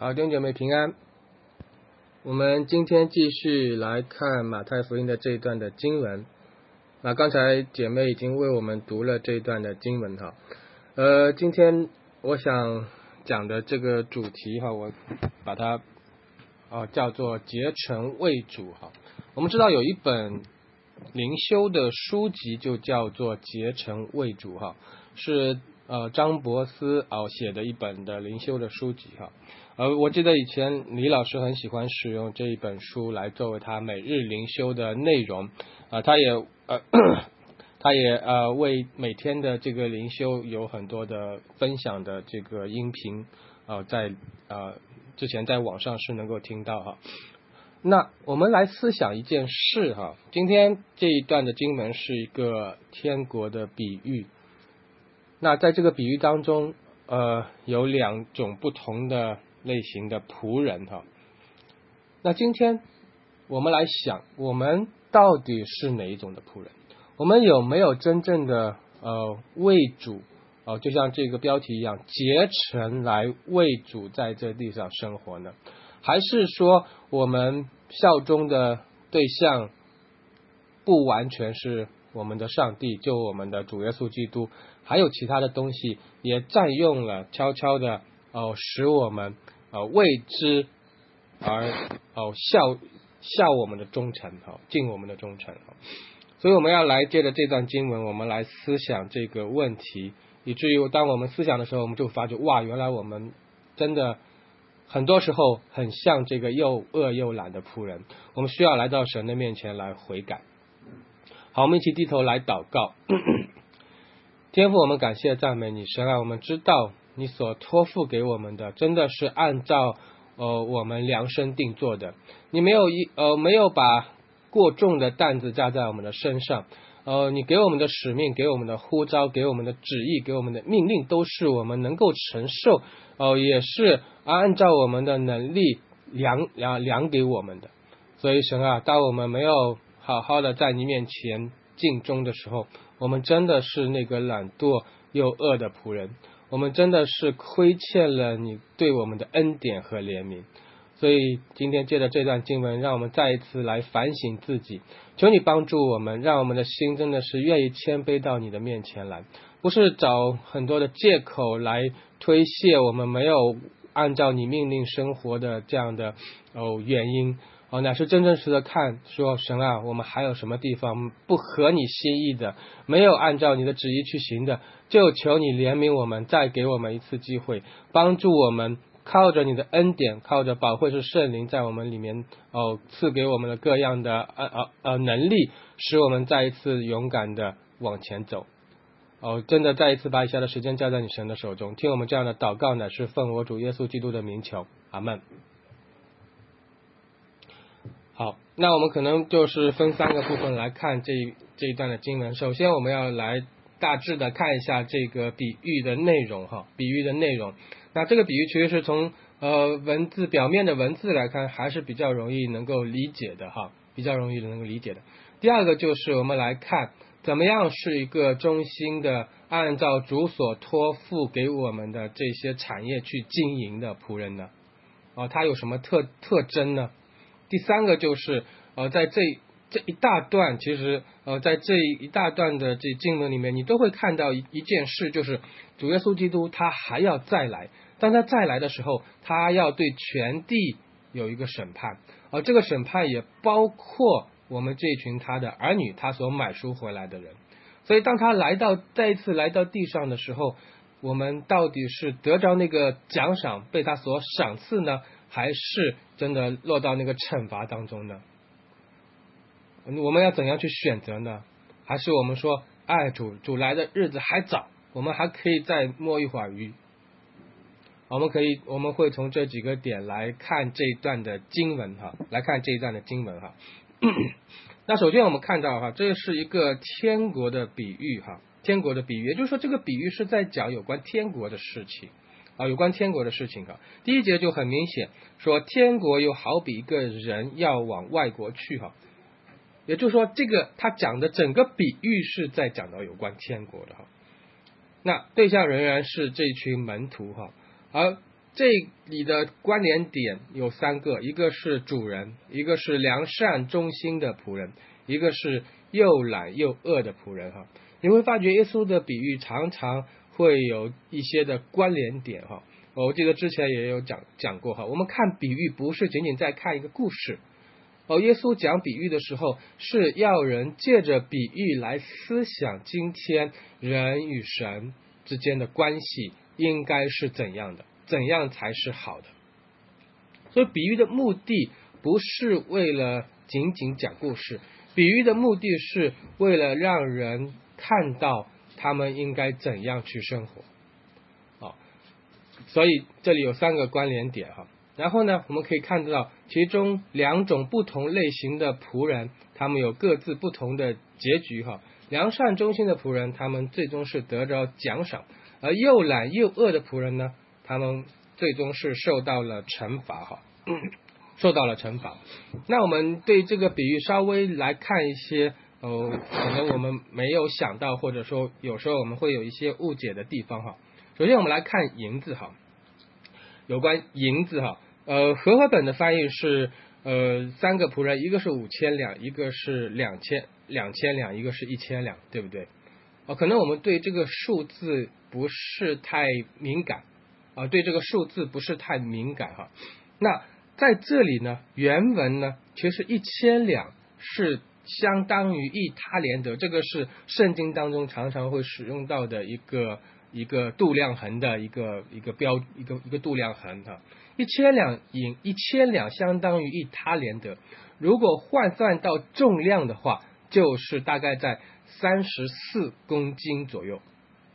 好，弟兄姐妹平安。我们今天继续来看马太福音的这一段的经文。那刚才姐妹已经为我们读了这一段的经文哈。今天我想讲的这个主题哈，我把它叫做结成为主哈。我们知道有一本灵修的书籍就叫做结成为主哈，是张伯斯写的一本的灵修的书籍哈。我记得以前李老师很喜欢使用这一本书来作为他每日灵修的内容他也为每天的这个灵修有很多的分享的这个音频在之前在网上是能够听到哈。那我们来思想一件事哈，今天这一段的经文是一个天国的比喻。那在这个比喻当中有两种不同的类型的仆人哈。那今天我们来想，我们到底是哪一种的仆人？我们有没有真正的为主就像这个标题一样，结成来为主在这地上生活呢？还是说我们效忠的对象不完全是我们的上帝，就我们的主耶稣基督，还有其他的东西也占用了，悄悄的使我们为之而效我们的忠诚尽我们的忠诚所以我们要来借着这段经文，我们来思想这个问题，以至于当我们思想的时候，我们就发觉哇，原来我们真的很多时候很像这个又恶又懒的仆人，我们需要来到神的面前来悔改。好，我们一起低头来祷告。天父，我们感谢赞美你，神啊，我们知道你所托付给我们的真的是按照我们量身定做的，你没有把过重的担子加在我们的身上，你给我们的使命，给我们的呼召，给我们的旨意，给我们的命令，都是我们能够承受也是按照我们的能力量给我们的。所以神啊，当我们没有好好的在你面前尽忠的时候，我们真的是那个懒惰又恶的仆人，我们真的是亏欠了你对我们的恩典和怜悯。所以今天借着这段经文，让我们再一次来反省自己，求你帮助我们，让我们的心真的是愿意谦卑到你的面前来，不是找很多的借口来推卸我们没有按照你命令生活的这样的原因乃是真实的看说，神啊，我们还有什么地方不合你心意的，没有按照你的旨意去行的，就求你怜悯我们，再给我们一次机会，帮助我们靠着你的恩典，靠着保惠师圣灵在我们里面赐给我们的各样的能力，使我们再一次勇敢的往前走。真的再一次把以下的时间交在你神的手中，听我们这样的祷告乃是奉我主耶稣基督的名求，阿们。好，那我们可能就是分三个部分来看这一段的经文。首先我们要来大致的看一下这个比喻的内容比喻的内容。那这个比喻其实是从文字表面的文字来看，还是比较容易能够理解的比较容易能够理解的。第二个就是我们来看怎么样是一个忠心的按照主所托付给我们的这些产业去经营的仆人呢他有什么特征呢？第三个就是在这一大段，其实在这一大段的这经文里面，你都会看到一件事，就是主耶稣基督他还要再来，当他再来的时候，他要对全地有一个审判这个审判也包括我们这群他的儿女，他所买赎回来的人。所以当他再一次来到地上的时候，我们到底是得着那个奖赏被他所赏赐呢，还是真的落到那个惩罚当中呢？我们要怎样去选择呢？还是我们说主来的日子还早，我们还可以再摸一会儿鱼。我们会从这几个点来看这一段的经文那首先我们看到这是一个天国的比喻天国的比喻，也就是说这个比喻是在讲有关天国的事情有关天国的事情第一节就很明显说，天国又好比一个人要往外国去也就是说这个他讲的整个比喻是在讲到有关天国的那对象仍然是这群门徒而这里的关联点有3个，一个是主人，一个是良善忠心的仆人，一个是又懒又恶的仆人哈。你会发觉耶稣的比喻常常会有一些的关联点哈。我记得之前也有讲过哈，我们看比喻不是仅仅在看一个故事，耶稣讲比喻的时候是要人借着比喻来思想今天人与神之间的关系应该是怎样的，怎样才是好的。所以比喻的目的不是为了仅仅讲故事，比喻的目的是为了让人看到他们应该怎样去生活。所以这里有3个关联点哈。然后呢，我们可以看到其中2种不同类型的仆人，他们有各自不同的结局哈。良善忠心的仆人，他们最终是得着奖赏，而又懒又恶的仆人呢，他们最终是受到了惩罚哈，受到了惩罚。那我们对这个比喻稍微来看一些可能我们没有想到，或者说有时候我们会有一些误解的地方哈。首先我们来看银子哈，有关银子哈，和合本的翻译是3个仆人，一个是5000两，一个是2000两，一个是1000两，对不对？可能我们对这个数字不是太敏感对这个数字不是太敏感哈。那在这里呢，原文呢，其实1000两是相当于1他连德，这个是圣经当中常常会使用到的一个度量衡的一个度量衡哈。1000两银，1000两相当于1他连德，如果换算到重量的话，就是大概在34公斤左右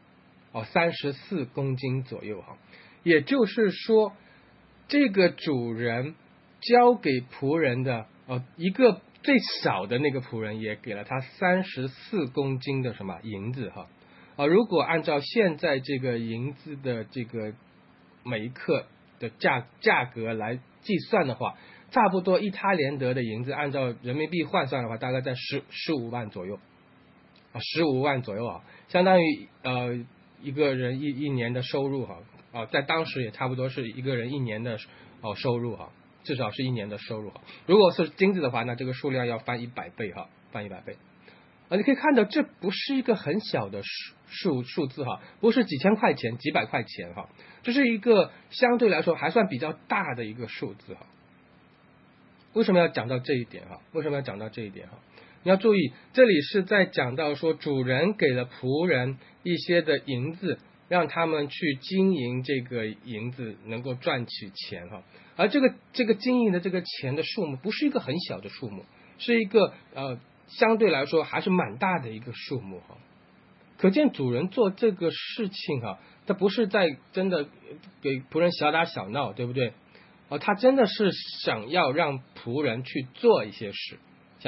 ，34公斤左右哈。也就是说，这个主人交给仆人的一个最少的那个仆人也给了他34公斤的什么银子哈。如果按照现在这个银子的这个每一克的价格来计算的话，差不多1他连德的银子按照人民币换算的话，大概在15万左右，15万左右相当于一个人一年的收入在当时也差不多是一个人1年的收入至少是1年的收入如果是金子的话，那这个数量要翻100倍翻100倍。你可以看到这不是一个很小的数字不是几千块钱几百块钱这是一个相对来说还算比较大的一个数字为什么要讲到这一点你要注意，这里是在讲到说主人给了仆人一些的银子，让他们去经营这个银子能够赚取钱而这个经营的这个钱的数目不是一个很小的数目，是一个相对来说还是蛮大的一个数目可见主人做这个事情他不是在真的给仆人小打小闹，对不对他真的是想要让仆人去做一些事，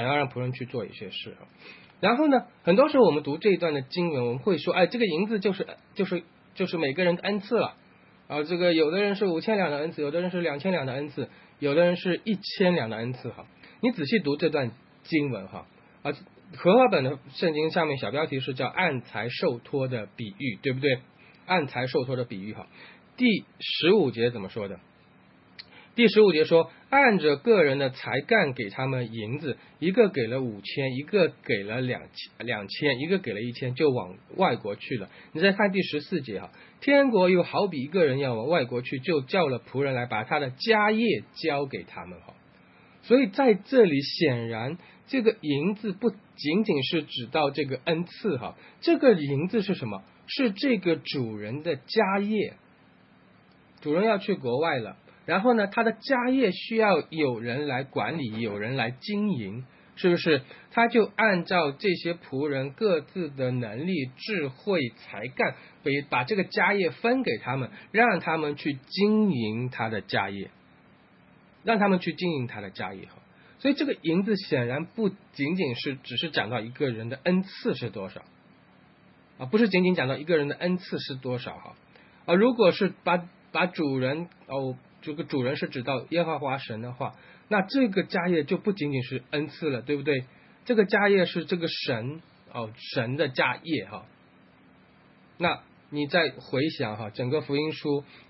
然后呢，很多时候我们读这一段的经文，我们会说这个银子就是每个人的恩赐了这个有的人是5000两的恩赐，有的人是2000两的恩赐，有的人是1000两的恩赐你仔细读这段经文和合本的圣经上面小标题是叫按才受托的比喻，对不对？按才受托的比喻第15节怎么说的？第15节说，按着个人的才干给他们银子，一个给了5000，一个给了2000，一个给了1000，就往外国去了。你再看第14节天国又好比一个人要往外国去，就叫了仆人来把他的家业交给他们所以在这里显然这个银子不仅仅是指到这个恩赐这个银子是什么？是这个主人的家业。主人要去国外了，然后呢，他的家业需要有人来管理，有人来经营，是不是？他就按照这些仆人各自的能力、智慧、才干，把这个家业分给他们，让他们去经营他的家业，所以这个银子显然不仅仅是只是讲到一个人的恩赐是多少不是仅仅讲到一个人的恩赐是多少如果是把主人这个主人是指到耶和华神的话，那这个家业就不仅仅是恩赐了，对不对？这个家业是这个神神的家业那你再回想整个福音书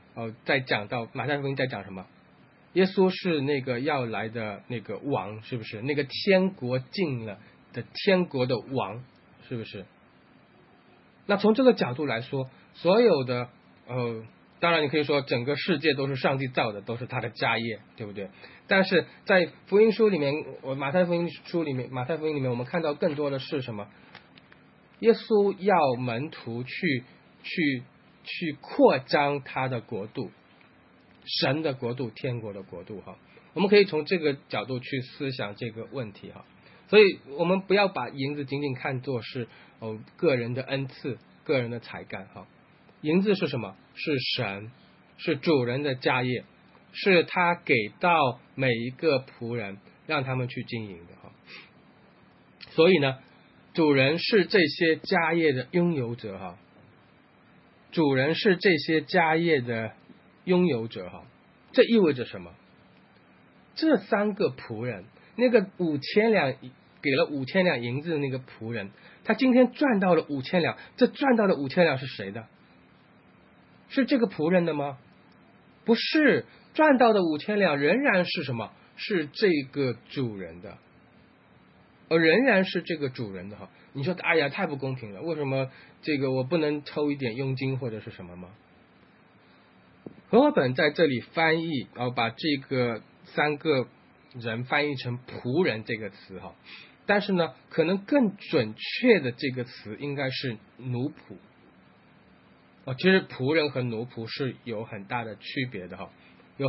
在讲到马太福音在讲什么？耶稣是那个要来的那个王，是不是？那个天国近了的天国的王，是不是？那从这个角度来说，所有的当然你可以说整个世界都是上帝造的，都是他的家业，对不对？但是在福音书里面，马太福音里面，我们看到更多的是什么？耶稣要门徒去扩张他的国度，神的国度，天国的国度哈。我们可以从这个角度去思想这个问题哈。所以我们不要把银子仅仅看作是个人的恩赐、个人的才干哈。银子是什么？是神，是主人的家业，是他给到每一个仆人，让他们去经营的哈。所以呢，主人是这些家业的拥有者哈。主人是这些家业的拥有者哈。这意味着什么？这3个仆人，那个5000两给了5000两银子的那个仆人，他今天赚到了5000两，这赚到的5000两是谁的？是这个仆人的吗？不是，赚到的5000两仍然是什么？是这个主人的，仍然是这个主人的哈。你说哎呀太不公平了，为什么这个我不能抽一点佣金或者是什么吗？和合本在这里翻译把这个3个人翻译成仆人这个词哈，但是呢可能更准确的这个词应该是奴仆。其实仆人和奴仆是有很大的区别的哈，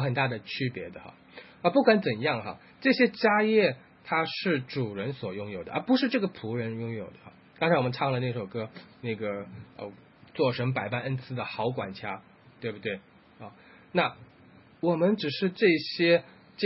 不管怎样哈，这些家业它是主人所拥有的，而不是这个仆人拥有的哈。刚才我们唱了那首歌，那个做神百般恩赐的好管家，对不对啊？那我们只是这些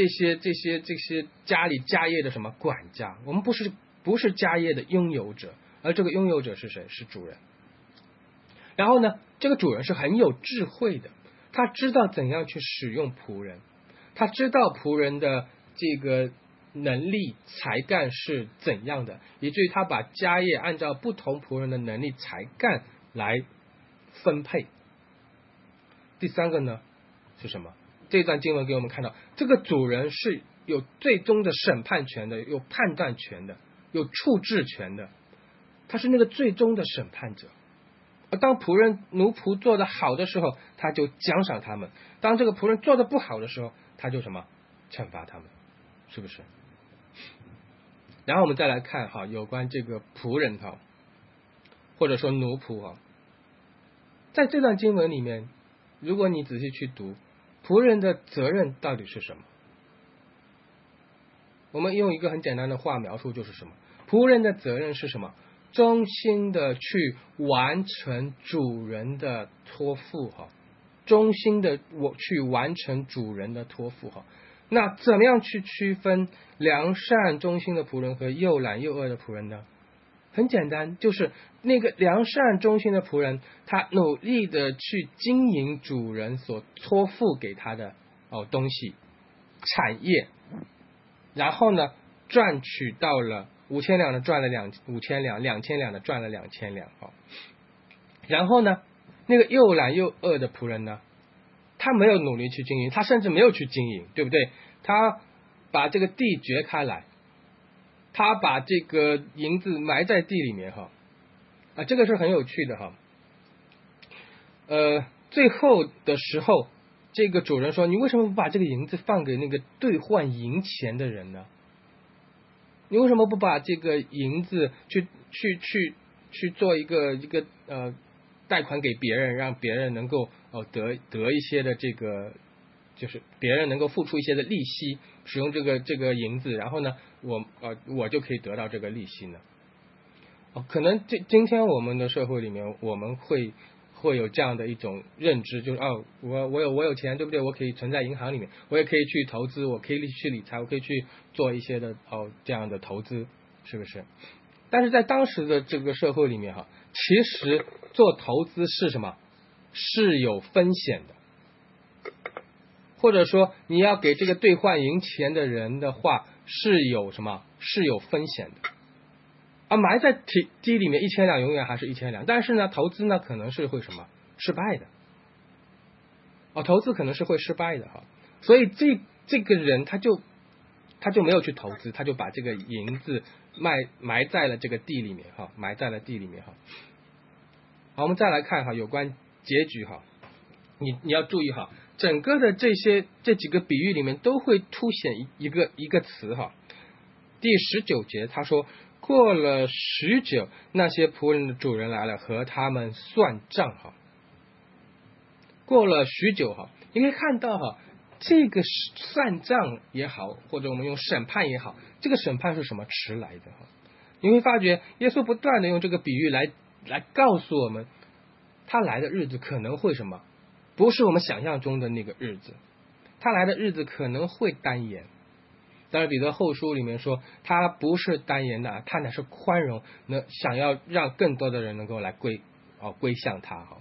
家里家业的什么管家，我们不是家业的拥有者，而这个拥有者是谁？是主人。然后呢，这个主人是很有智慧的，他知道怎样去使用仆人，他知道仆人的这个能力才干是怎样的，以至于他把家业按照不同仆人的能力才干来分配。第3个呢是什么？这段经文给我们看到，这个主人是有最终的审判权的，有判断权的，有处置权的，他是那个最终的审判者。当仆人奴仆做得好的时候，他就奖赏他们；当这个仆人做得不好的时候，他就什么惩罚他们，是不是？然后我们再来看哈，有关这个仆人哈，或者说奴仆哈，在这段经文里面，如果你仔细去读，仆人的责任到底是什么？我们用一个很简单的话描述，就是什么？仆人的责任是什么？忠心的去完成主人的托付哈，忠心的去完成主人的托付哈。那怎么样去区分良善忠心的仆人和又懒又恶的仆人呢？很简单，就是那个良善忠心的仆人，他努力的去经营主人所托付给他的东西产业，然后呢赚取到了5000两的赚了5000两，2000两的赚了2000两然后呢那个又懒又恶的仆人呢，他没有努力去经营，他甚至没有去经营，对不对？他把这个地掘开来，他把这个银子埋在地里面这个是很有趣的最后的时候，这个主人说，你为什么不把这个银子放给那个兑换银钱的人呢？你为什么不把这个银子去做一个贷款给别人，让别人能够得一些的这个，就是别人能够付出一些的利息，使用这个银子，然后呢我就可以得到这个利息呢？可能今天我们的社会里面，我们会有这样的一种认知，就是我有钱，对不对？我可以存在银行里面，我也可以去投资，我可以去理财，我可以去做一些的这样的投资，是不是？但是在当时的这个社会里面其实做投资是什么？是有风险的，或者说你要给这个兑换银钱的人的话，是有什么？是有风险的。埋在地里面1000两永远还是1000两，但是呢投资呢可能是会什么失败的。 投资可能是会失败的哈，所以这个人他就没有去投资，他就把这个银子埋在了这个地里面哈，埋在了地里面哈。好，我们再来看哈，有关结局哈，你要注意哈，整个的这几个比喻里面都会凸显一个词哈。第19节他说，过了许久，那些仆人的主人来了，和他们算账哈。过了许久哈，你可以看到哈，这个算账也好，或者我们用审判也好，这个审判是什么迟来的哈？你会发觉耶稣不断的用这个比喻来告诉我们，他来的日子可能会什么？不是我们想象中的那个日子，他来的日子可能会单言。当然彼得后书里面说，他不是单言的，他乃是宽容，想要让更多的人能够来归向他哈。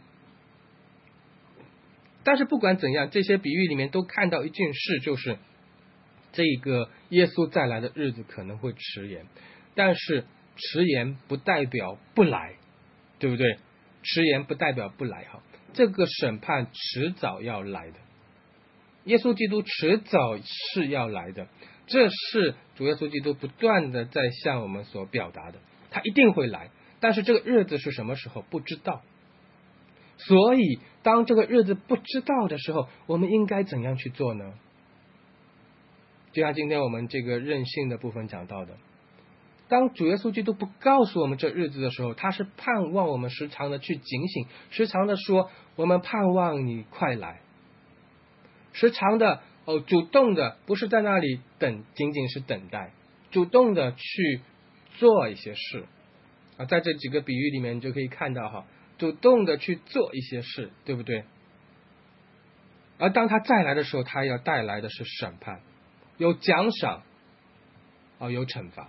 但是不管怎样，这些比喻里面都看到一件事，就是这个耶稣再来的日子可能会迟延，但是迟延不代表不来，对不对？迟延不代表不来哈，这个审判迟早要来的，耶稣基督迟早是要来的，这是主耶稣基督不断的在向我们所表达的，他一定会来，但是这个日子是什么时候不知道。所以当这个日子不知道的时候，我们应该怎样去做呢？就像今天我们这个任性的部分讲到的，当主耶稣基督不告诉我们这日子的时候，他是盼望我们时常的去警醒，时常的说我们盼望你快来，时常的主动的，不是在那里仅仅是等待，主动的去做一些事啊。在这几个比喻里面你就可以看到哈，主动的去做一些事，对不对？而当他再来的时候，他要带来的是审判，有奖赏有惩罚。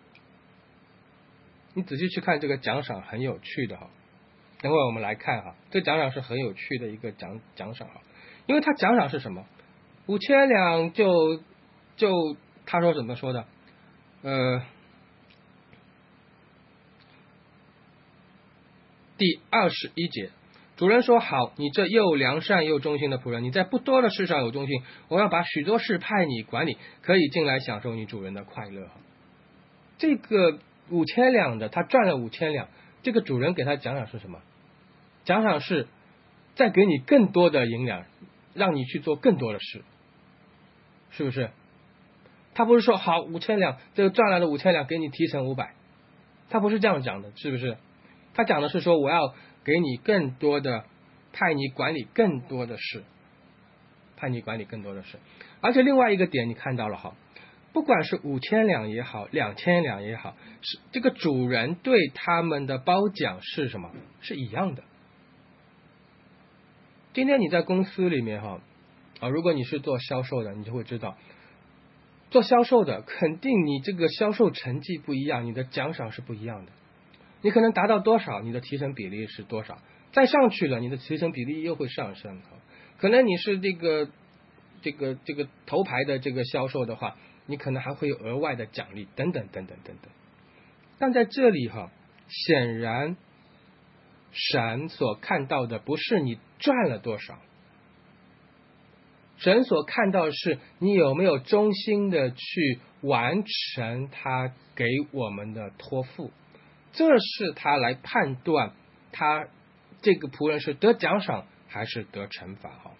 你仔细去看这个奖赏很有趣的哈，等会我们来看哈，这奖赏是很有趣的一个奖赏哈，因为他奖赏是什么？5000两就他说怎么说的？第21节，主人说好，你这又良善又忠心的仆人，你在不多的事上有忠心，我要把许多事派你管理，可以进来享受你主人的快乐。这个5000两的，他赚了5000两，这个主人给他奖赏是什么？奖赏是再给你更多的银两，让你去做更多的事，是不是？他不是说好5000两，这个赚来的5000两给你提成500，他不是这样讲的，是不是？他讲的是说我要给你更多的，派你管理更多的事，而且另外一个点你看到了哈，不管是5000两也好，2000两也好，是这个主人对他们的褒奖是什么？是一样的。今天你在公司里面哈如果你是做销售的，你就会知道，做销售的肯定你这个销售成绩不一样，你的奖赏是不一样的。你可能达到多少，你的提成比例是多少，再上去了，你的提成比例又会上升。可能你是这个头牌的这个销售的话，你可能还会有额外的奖励等等等等等等。但在这里哈，显然神所看到的不是你赚了多少，神所看到的是你有没有忠心的去完成他给我们的托付，这是他来判断他这个仆人是得奖赏还是得惩罚哈。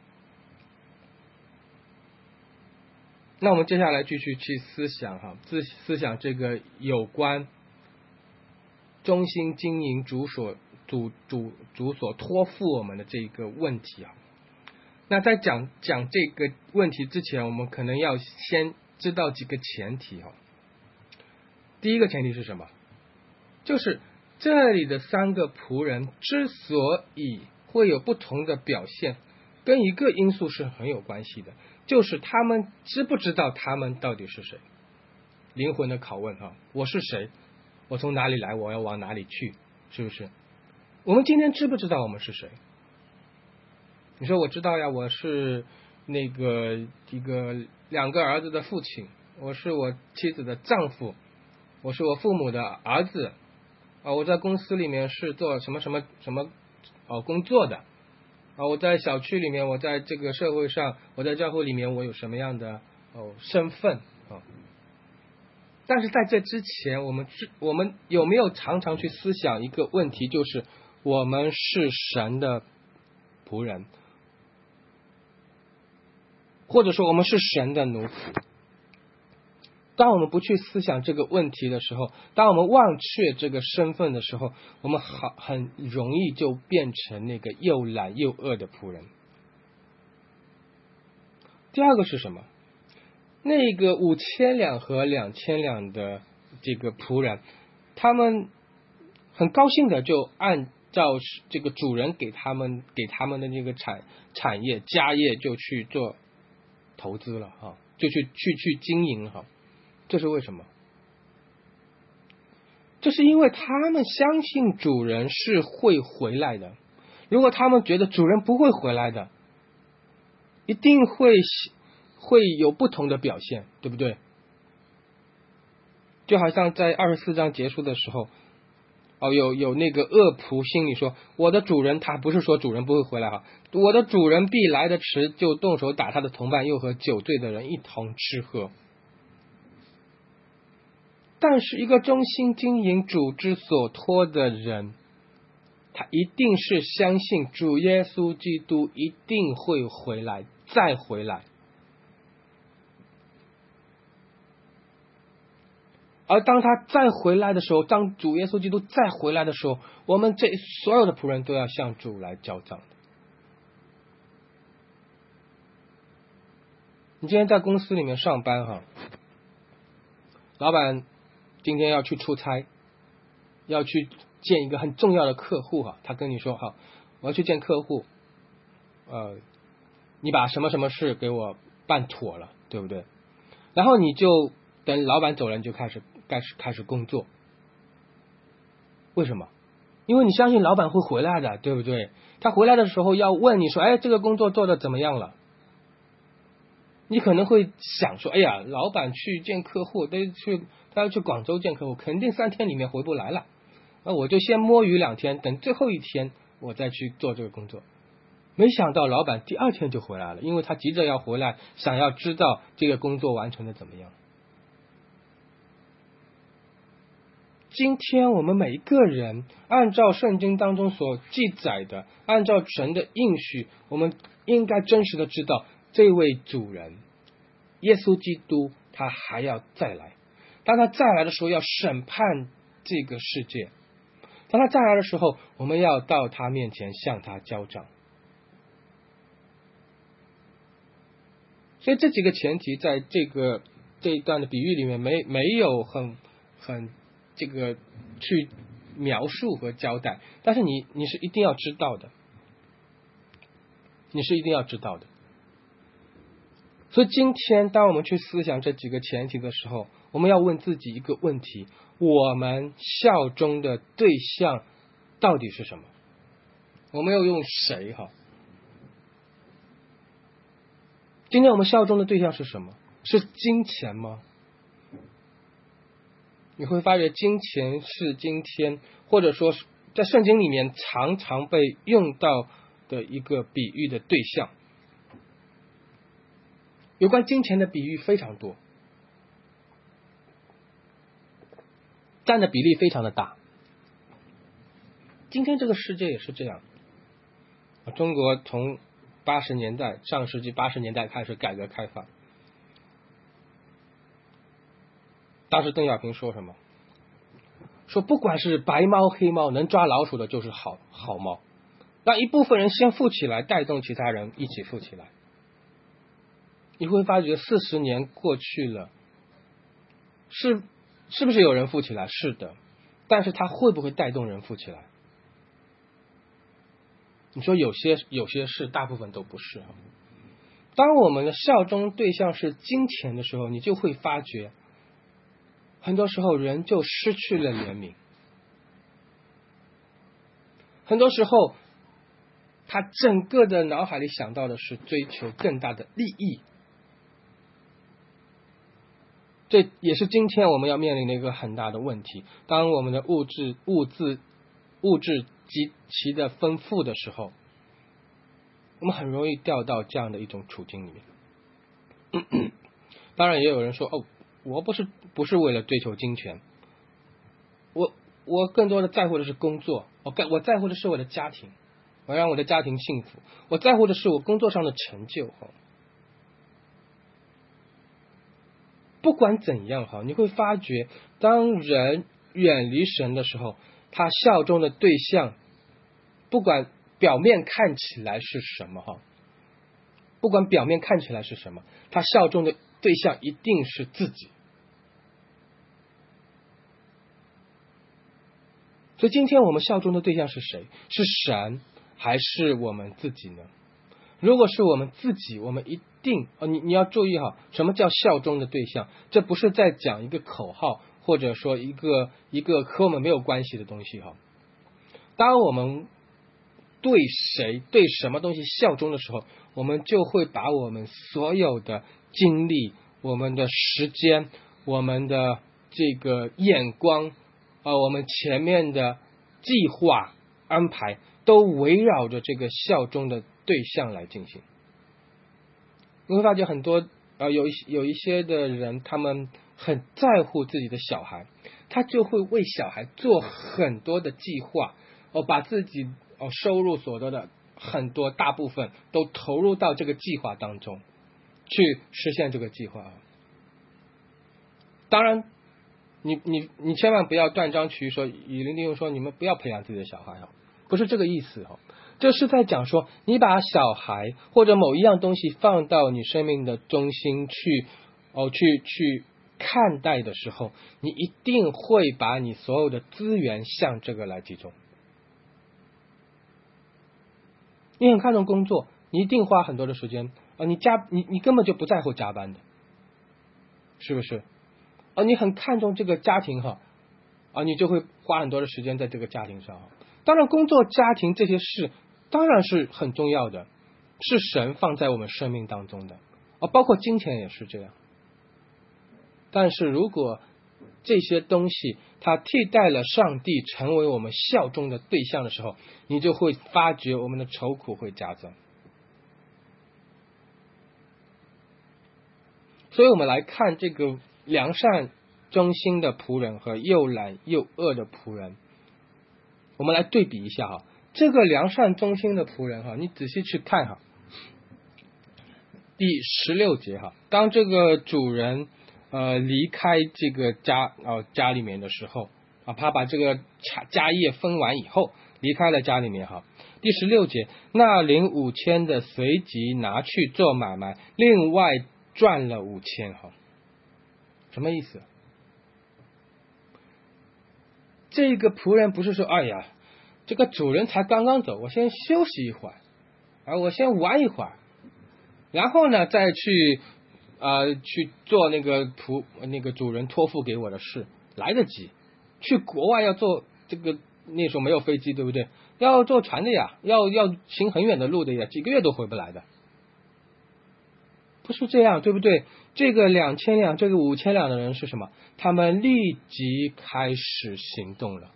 那我们接下来继续去思想哈，思想这个有关忠心经营主所托付我们的这个问题啊。那在讲这个问题之前，我们可能要先知道几个前提哈。第一个前提是什么？就是这里的3个仆人之所以会有不同的表现，跟一个因素是很有关系的，就是他们知不知道他们到底是谁？灵魂的拷问哈，我是谁？我从哪里来？我要往哪里去？是不是？我们今天知不知道我们是谁？你说我知道呀，我是那个2个儿子的父亲，我是我妻子的丈夫，我是我父母的儿子我在公司里面是做什么工作的， 我在小区里面，我在这个社会上，我在教会里面，我有什么样的身份但是在这之前，我们有没有常常去思想一个问题，就是我们是神的仆人，或者说我们是神的奴仆？当我们不去思想这个问题的时候，当我们忘却这个身份的时候，我们很容易就变成那个又懒又饿的仆人。第二个是什么？那个5000两和2000两的这个仆人，他们很高兴的就按照这个主人给他们的那个产业家业就去做投资了就去经营这是为什么？这是因为他们相信主人是会回来的。如果他们觉得主人不会回来的，一定会有不同的表现，对不对？就好像在24章结束的时候，有那个恶仆心里说，我的主人，他不是说主人不会回来我的主人必来得迟，就动手打他的同伴，又和酒醉的人一同吃喝。但是一个忠心经营主之所托的人，他一定是相信主耶稣基督一定会回来，再回来。而当他再回来的时候，当主耶稣基督再回来的时候，我们这所有的仆人都要向主来交账的。你今天在公司里面上班老板今天要去出差，要去见一个很重要的客户他跟你说我要去见客户，你把什么什么事给我办妥了，对不对？然后你就等老板走了，你就开始工作。为什么？因为你相信老板会回来的，对不对？他回来的时候要问你说，这个工作做得怎么样了？你可能会想说，老板去见客户，他要去广州见客户，肯定3天里面回不来了，我就先摸鱼2天，等最后一天我再去做这个工作。没想到老板第2天就回来了，因为他急着要回来，想要知道这个工作完成的怎么样。今天我们每一个人按照圣经当中所记载的，按照神的应许，我们应该真实的知道，这位主人耶稣基督他还要再来。当他再来的时候，要审判这个世界。当他再来的时候，我们要到他面前向他交账。所以这几个前提在这一段的比喻里面没有很这个去描述和交代，但是你是一定要知道的，你是一定要知道的。所以今天当我们去思想这几个前提的时候，我们要问自己一个问题：我们效忠的对象到底是什么？我们要用谁今天我们效忠的对象是什么？是金钱吗？你会发觉金钱是今天或者说在圣经里面常常被用到的一个比喻的对象。有关金钱的比喻非常多，占的比例非常的大。今天这个世界也是这样，中国从上世纪80年代开始改革开放，当时邓小平说什么？说不管是白猫黑猫，能抓老鼠的就是好猫，让一部分人先富起来，带动其他人一起富起来。你会发觉40年过去了，是不是有人富起来？是的，但是他会不会带动人富起来？你说有些是，大部分都不是。当我们的效忠对象是金钱的时候，你就会发觉很多时候人就失去了怜悯，很多时候他整个的脑海里想到的是追求更大的利益。这也是今天我们要面临的一个很大的问题。当我们的物质极其的丰富的时候， 我们很容易掉到这样的一种处境里面。当然也有人说，我不是为了追求金钱，我更多的在乎的是工作，我在乎的是我的家庭，我让我的家庭幸福，我在乎的是我工作上的成就。不管怎样你会发觉，当人远离神的时候，他效忠的对象，不管表面看起来是什么他效忠的对象一定是自己。所以今天我们效忠的对象是谁？是神还是我们自己呢？如果是我们自己，我们一定你要注意什么叫效忠的对象？这不是在讲一个口号，或者说一个和我们没有关系的东西当我们对谁对什么东西效忠的时候，我们就会把我们所有的精力、我们的时间、我们的这个眼光我们前面的计划安排都围绕着这个效忠的对象来进行。你会发觉很多有一些的人，他们很在乎自己的小孩，他就会为小孩做很多的计划把自己收入所得的很多大部分都投入到这个计划当中，去实现这个计划。当然你千万不要断章取义说，以林弟兄说你们不要培养自己的小孩不是这个意思这是在讲说，你把小孩或者某一样东西放到你生命的中心去看待的时候，你一定会把你所有的资源向这个来集中。你很看重工作，你一定花很多的时间你根本就不在乎加班的，是不是？你很看重这个家庭你就会花很多的时间在这个家庭上当然工作家庭这些事当然是很重要的，是神放在我们生命当中的包括金钱也是这样。但是如果这些东西它替代了上帝成为我们效忠的对象的时候，你就会发觉我们的愁苦会加增。所以我们来看这个良善忠心的仆人和又懒又恶的仆人，我们来对比一下这个良善忠心的仆人你仔细去看第16节当这个主人离开这个家里面的时候他把这个家业分完以后离开了家里面第16节，那领5000的随即拿去做买卖，另外赚了5000什么意思？这个仆人不是说哎呀这个主人才刚刚走，我先休息一会儿我先玩一会儿，然后呢再去做那个主人托付给我的事，来得及。去国外要坐这个那时候没有飞机对不对？要坐船的呀，要行很远的路的呀，几个月都回不来的。不是这样对不对？这个2000两这个5000两的人是什么？他们立即开始行动了，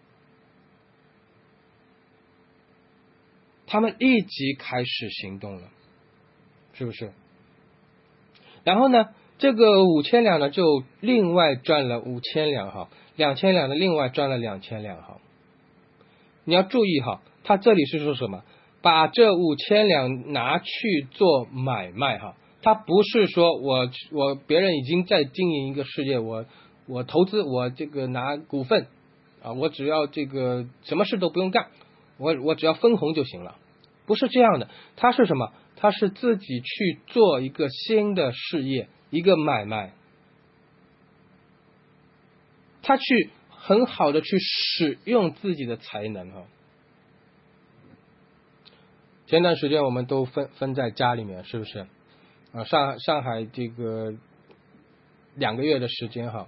是不是？然后呢这个5000两呢就另外赚了5000两2000两的另外赚了2000两你要注意他这里是说什么？把这5000两拿去做买卖他不是说我别人已经在经营一个事业，我投资，我这个拿股份我只要这个什么事都不用干，我只要分红就行了，不是这样的。他是什么？他是自己去做一个新的事业，一个买卖，他去很好的去使用自己的才能前段时间我们都分在家里面，是不是上海这个2个月的时间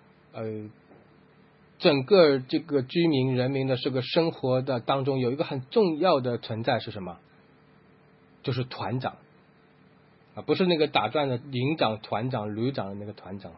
整个这个居民人民的这个生活的当中有一个很重要的存在是什么？就是团长不是那个打转的营长、团长、旅长的那个团长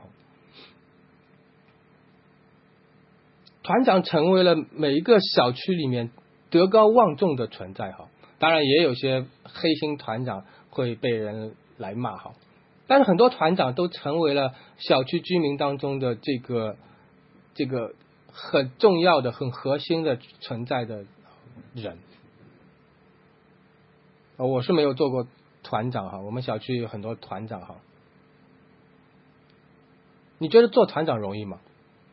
团长成为了每一个小区里面德高望重的存在当然也有些黑心团长会被人来骂哈，但是很多团长都成为了小区居民当中的这个很重要的、很核心的存在的人。我是没有做过团长哈，我们小区有很多团长哈。你觉得做团长容易吗？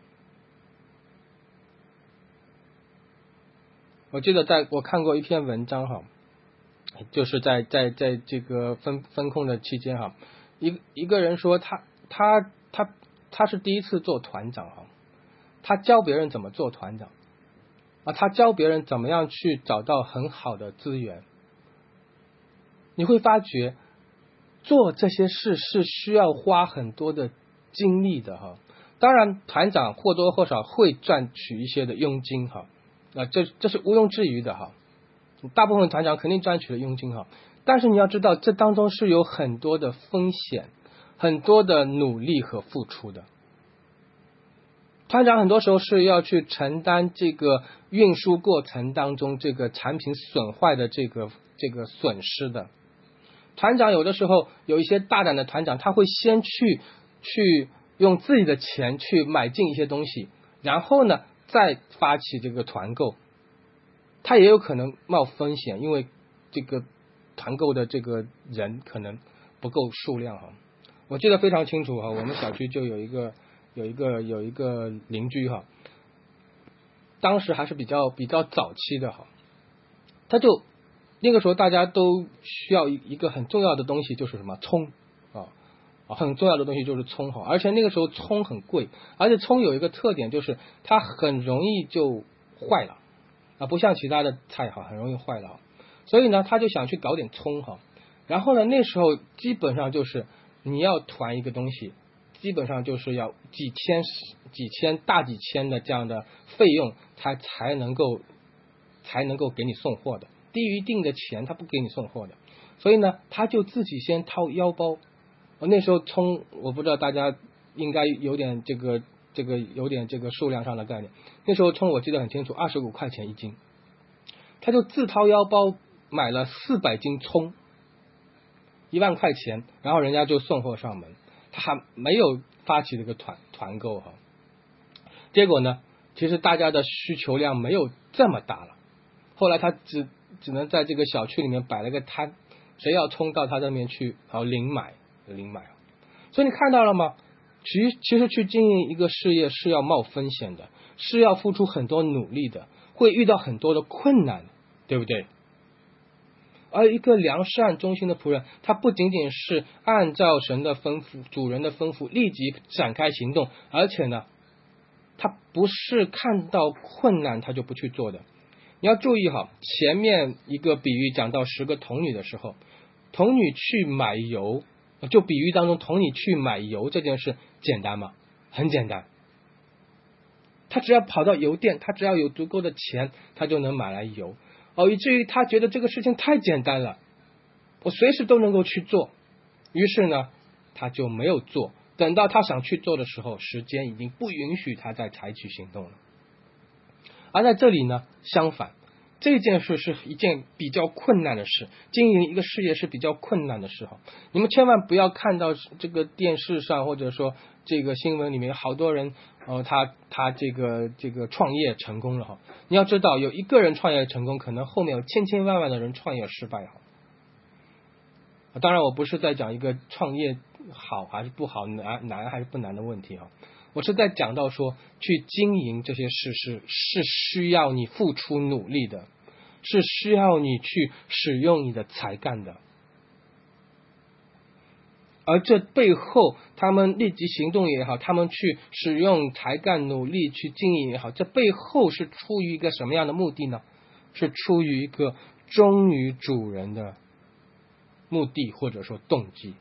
我记得我看过一篇文章哈，就是在这个分控的期间哈，一个人说他是第一次做团长哈，他教别人怎么做团长他教别人怎么样去找到很好的资源。你会发觉做这些事是需要花很多的精力的哈。当然团长或多或少会赚取一些的佣金哈，这是毋庸置疑的哈。大部分团长肯定赚取了佣金哈，但是你要知道这当中是有很多的风险，很多的努力和付出的。团长很多时候是要去承担这个运输过程当中这个产品损坏的这个损失的。团长有的时候有一些大胆的团长，他会先去用自己的钱去买进一些东西，然后呢再发起这个团购。他也有可能冒风险，因为这个团购的这个人可能不够数量哈。我记得非常清楚哈，我们小区就有一个邻居哈，当时还是比较早期的哈，他就那个时候大家都需要一个很重要的东西，就是什么葱很重要的东西就是葱哈，而且那个时候葱很贵，而且葱有一个特点就是它很容易就坏了不像其他的菜哈很容易坏了，所以呢他就想去搞点葱哈。然后呢那时候基本上就是你要团一个东西，基本上就是要几千大几千的这样的费用，他才能够给你送货的，低于一定的钱他不给你送货的。所以呢他就自己先掏腰包。那时候葱我不知道大家应该有点这个有点这个数量上的概念，那时候葱我记得很清楚，25块钱一斤，他就自掏腰包买了400斤葱，1万块钱，然后人家就送货上门，他还没有发起这个团购哈。结果呢其实大家的需求量没有这么大了，后来他只能在这个小区里面摆了个摊，谁要冲到他那边去零买。所以你看到了吗？其实去经营一个事业是要冒风险的，是要付出很多努力的，会遇到很多的困难，对不对？而一个良善忠心的仆人，他不仅仅是按照神的吩咐、主人的吩咐立即展开行动，而且呢他不是看到困难他就不去做的。你要注意哈，前面一个比喻讲到10个童女的时候，童女去买油，就比喻当中童女去买油这件事简单吗？很简单，他只要跑到油店，他只要有足够的钱，他就能买来油以至于他觉得这个事情太简单了，我随时都能够去做，于是呢他就没有做，等到他想去做的时候，时间已经不允许他再采取行动了。而在这里呢相反，这件事是一件比较困难的事，经营一个事业是比较困难的时候，你们千万不要看到这个电视上或者说这个新闻里面好多人他这个创业成功了你要知道有一个人创业成功，可能后面有千万的人创业失败当然我不是在讲一个创业好还是不好，难还是不难的问题我是在讲到说去经营这些事是需要你付出努力的，是需要你去使用你的才干的。而这背后他们立即行动也好，他们去使用才干努力去经营也好，这背后是出于一个什么样的目的呢？是出于一个忠于主人的目的或者说动机。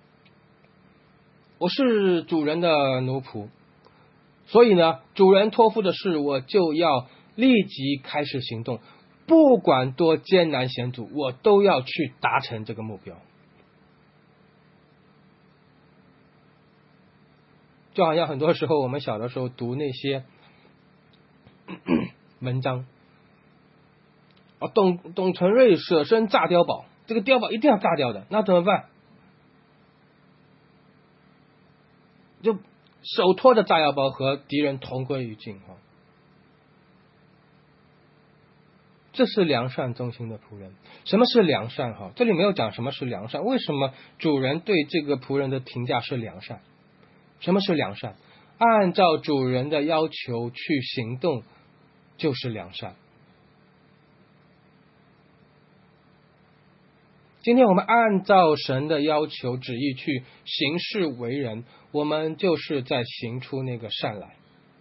我是主人的奴仆，所以呢主人托付的事我就要立即开始行动，不管多艰难险阻，我都要去达成这个目标。就好像很多时候我们小的时候读那些文章， 董存瑞舍身炸碉堡，这个碉堡一定要炸掉的，那怎么办？就手托着炸药包和敌人同归于尽。这是良善忠心的仆人。什么是良善？这里没有讲什么是良善。为什么主人对这个仆人的评价是良善？什么是良善？按照主人的要求去行动就是良善。今天我们按照神的要求旨意去行事为人，我们就是在行出那个善来。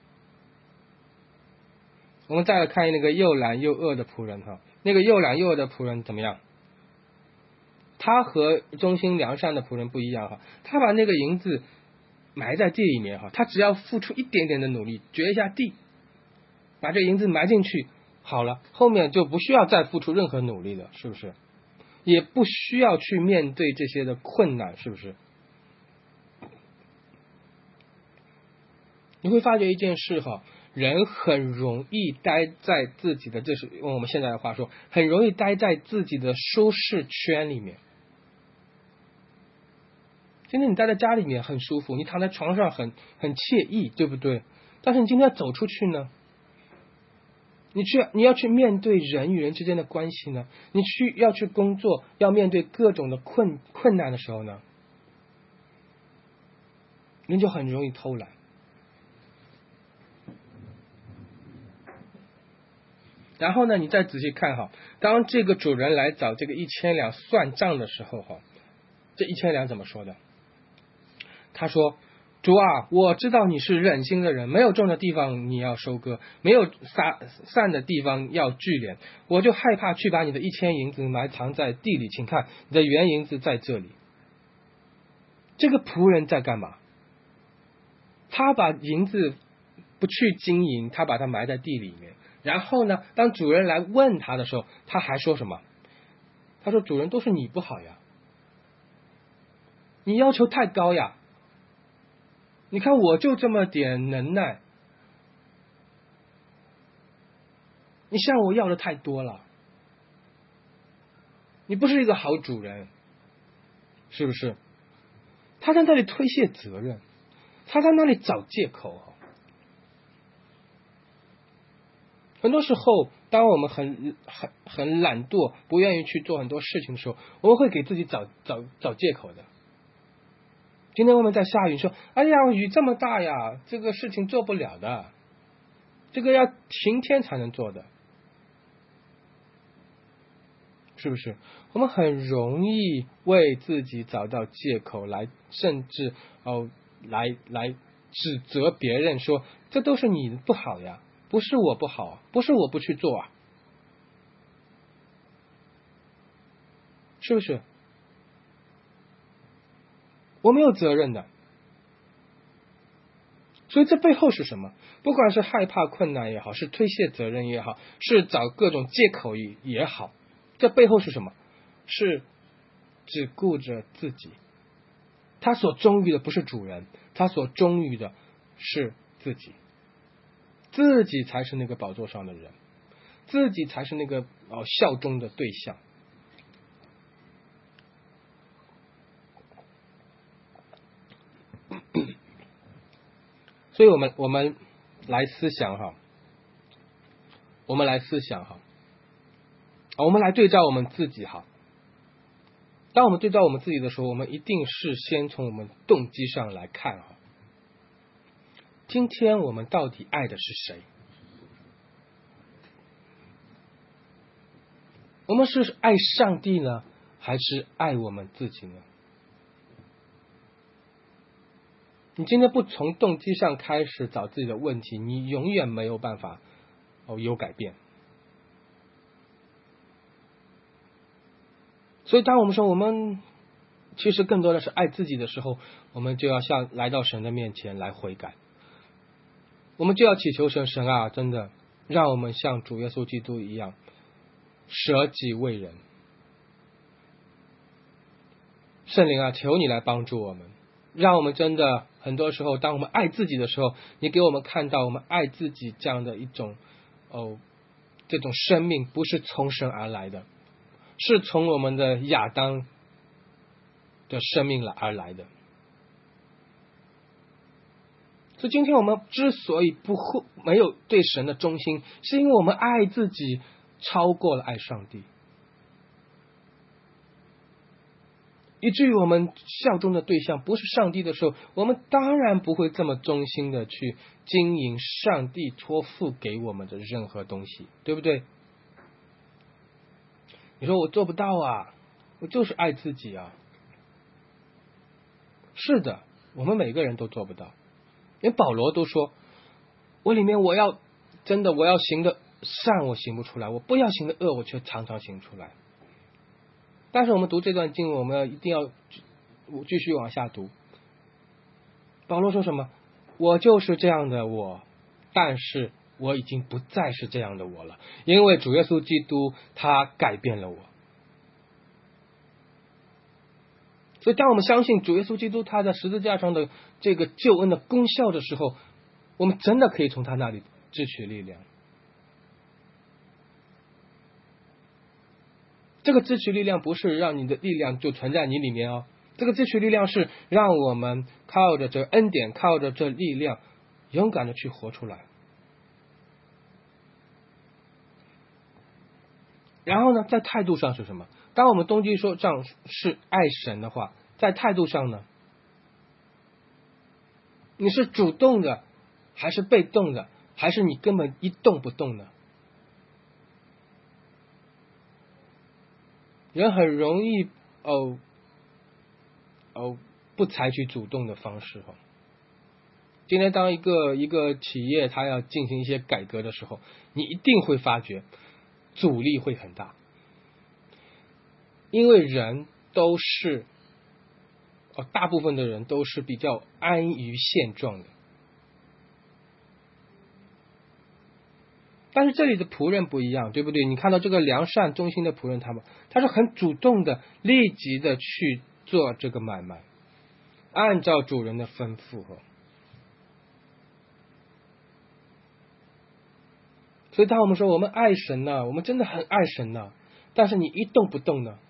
我们再来看那个又懒又饿的仆人。那个又懒又饿的仆人怎么样？他和忠心良善的仆人不一样。他把那个银子埋在地里面，他只要付出一点点的努力，掘一下地，把这银子埋进去，好了，后面就不需要再付出任何努力了，是不是？也不需要去面对这些的困难，是不是？你会发觉一件事，人很容易待在自己的，这是用我们现在的话说，很容易待在自己的舒适圈里面。今天你待在家里面很舒服，你躺在床上很惬意，对不对？但是你今天要走出去呢，你要去面对人与人之间的关系呢，要去工作，要面对各种的困难的时候呢，人就很容易偷懒。然后呢，你再仔细看当这个主人来找这个1000两算账的时候这1000两怎么说的？他说：主啊，我知道你是忍心的人，没有种的地方你要收割，没有散的地方要聚敛，我就害怕去把你的1000银子埋藏在地里，请看你的原银子在这里。这个仆人在干嘛？他把银子不去经营，他把它埋在地里面。然后呢，当主人来问他的时候，他还说什么？他说：主人，都是你不好呀，你要求太高呀，你看我就这么点能耐，你向我要的太多了，你不是一个好主人，是不是？他在那里推卸责任，他在那里找借口。很多时候当我们很懒惰，不愿意去做很多事情的时候，我们会给自己找借口的。今天我们在下雨，说哎呀雨这么大呀，这个事情做不了的，这个要晴天才能做的，是不是？我们很容易为自己找到借口来，甚至来指责别人，说这都是你不好呀，不是我不好，不是我不去做啊，是不是？我没有责任的。所以这背后是什么？不管是害怕困难也好，是推卸责任也好，是找各种借口也好，这背后是什么？是只顾着自己。他所忠于的不是主人，他所忠于的是自己。自己才是那个宝座上的人，自己才是那个效忠的对象。所以我们来思想我们来对照我们自己当我们对照我们自己的时候，我们一定是先从我们动机上来看今天我们到底爱的是谁？我们是爱上帝呢，还是爱我们自己呢？你今天不从动机上开始找自己的问题，你永远没有办法有改变。所以当我们说我们其实更多的是爱自己的时候，我们就要来到神的面前来悔改，我们就要祈求神啊，真的让我们像主耶稣基督一样舍己为人。圣灵啊，求你来帮助我们，让我们真的很多时候当我们爱自己的时候，你给我们看到我们爱自己这样的一种这种生命不是从神而来的，是从我们的亚当的生命而来的。所以今天我们之所以没有对神的忠心，是因为我们爱自己超过了爱上帝，以至于我们效忠的对象不是上帝的时候，我们当然不会这么忠心的去经营上帝托付给我们的任何东西，对不对？你说我做不到啊，我就是爱自己啊。是的，我们每个人都做不到。连保罗都说，我里面我要行的善我行不出来，我不要行的恶我却常常行出来。但是我们读这段经文，我们一定要继续往下读。保罗说什么？我就是这样的我，但是我已经不再是这样的我了，因为主耶稣基督他改变了我。所以当我们相信主耶稣基督他在十字架上的这个救恩的功效的时候，我们真的可以从他那里支取力量。这个支取力量不是让你的力量就存在你里面哦，这个支取力量是让我们靠着这恩典，靠着这力量，勇敢的去活出来。然后呢，在态度上是什么？当我们动机说这样是爱神的话，在态度上呢，你是主动的还是被动的，还是你根本一动不动的？人很容易不采取主动的方式。今天当一个企业它要进行一些改革的时候，你一定会发觉阻力会很大，因为人都是大部分的人都是比较安于现状的。但是这里的仆人不一样，对不对？你看到这个良善忠心的仆人，他是很主动的立即的去做这个买卖，按照主人的吩咐。所以当我们说我们爱神呢，我们真的很爱神呢，但是你一动不动呢，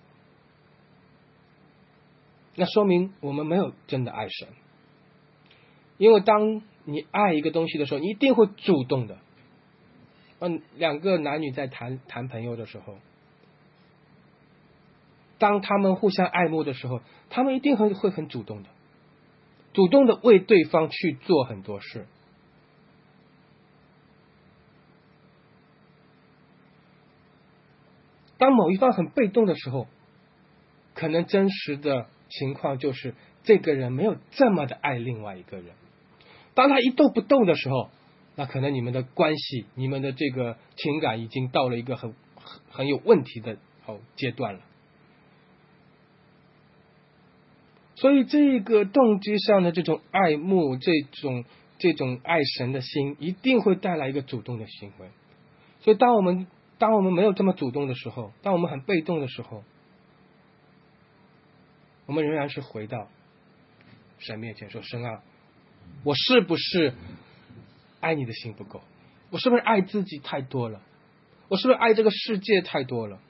那说明我们没有真的爱神。因为当你爱一个东西的时候，你一定会主动的。两个男女在谈朋友的时候，当他们互相爱慕的时候，他们一定会很主动的为对方去做很多事。当某一方很被动的时候，可能真实的情况就是这个人没有这么的爱另外一个人。当他一动不动的时候，那可能你们的关系，你们的这个情感已经到了一个很有问题的阶段了。所以这个动机上的这种爱慕，这种爱神的心，一定会带来一个主动的行为。所以当我们没有这么主动的时候，当我们很被动的时候，我们仍然是回到神面前说，神啊，我是不是爱你的心不够？我是不是爱自己太多了？我是不是爱这个世界太多了？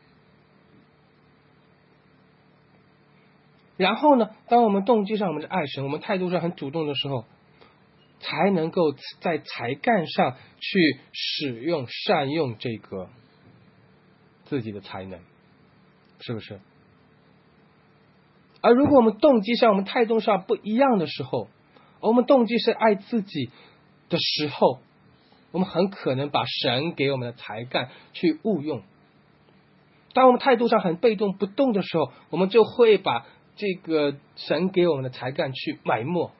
然后呢，当我们动机上我们是爱神，我们态度上很主动的时候，才能够在才干上去善用这个自己的才能，是不是？而如果我们动机上我们态度上不一样的时候，我们动机是爱自己的时候，我们很可能把神给我们的才干去误用。当我们态度上很被动不动的时候，我们就会把这个神给我们的才干去埋没。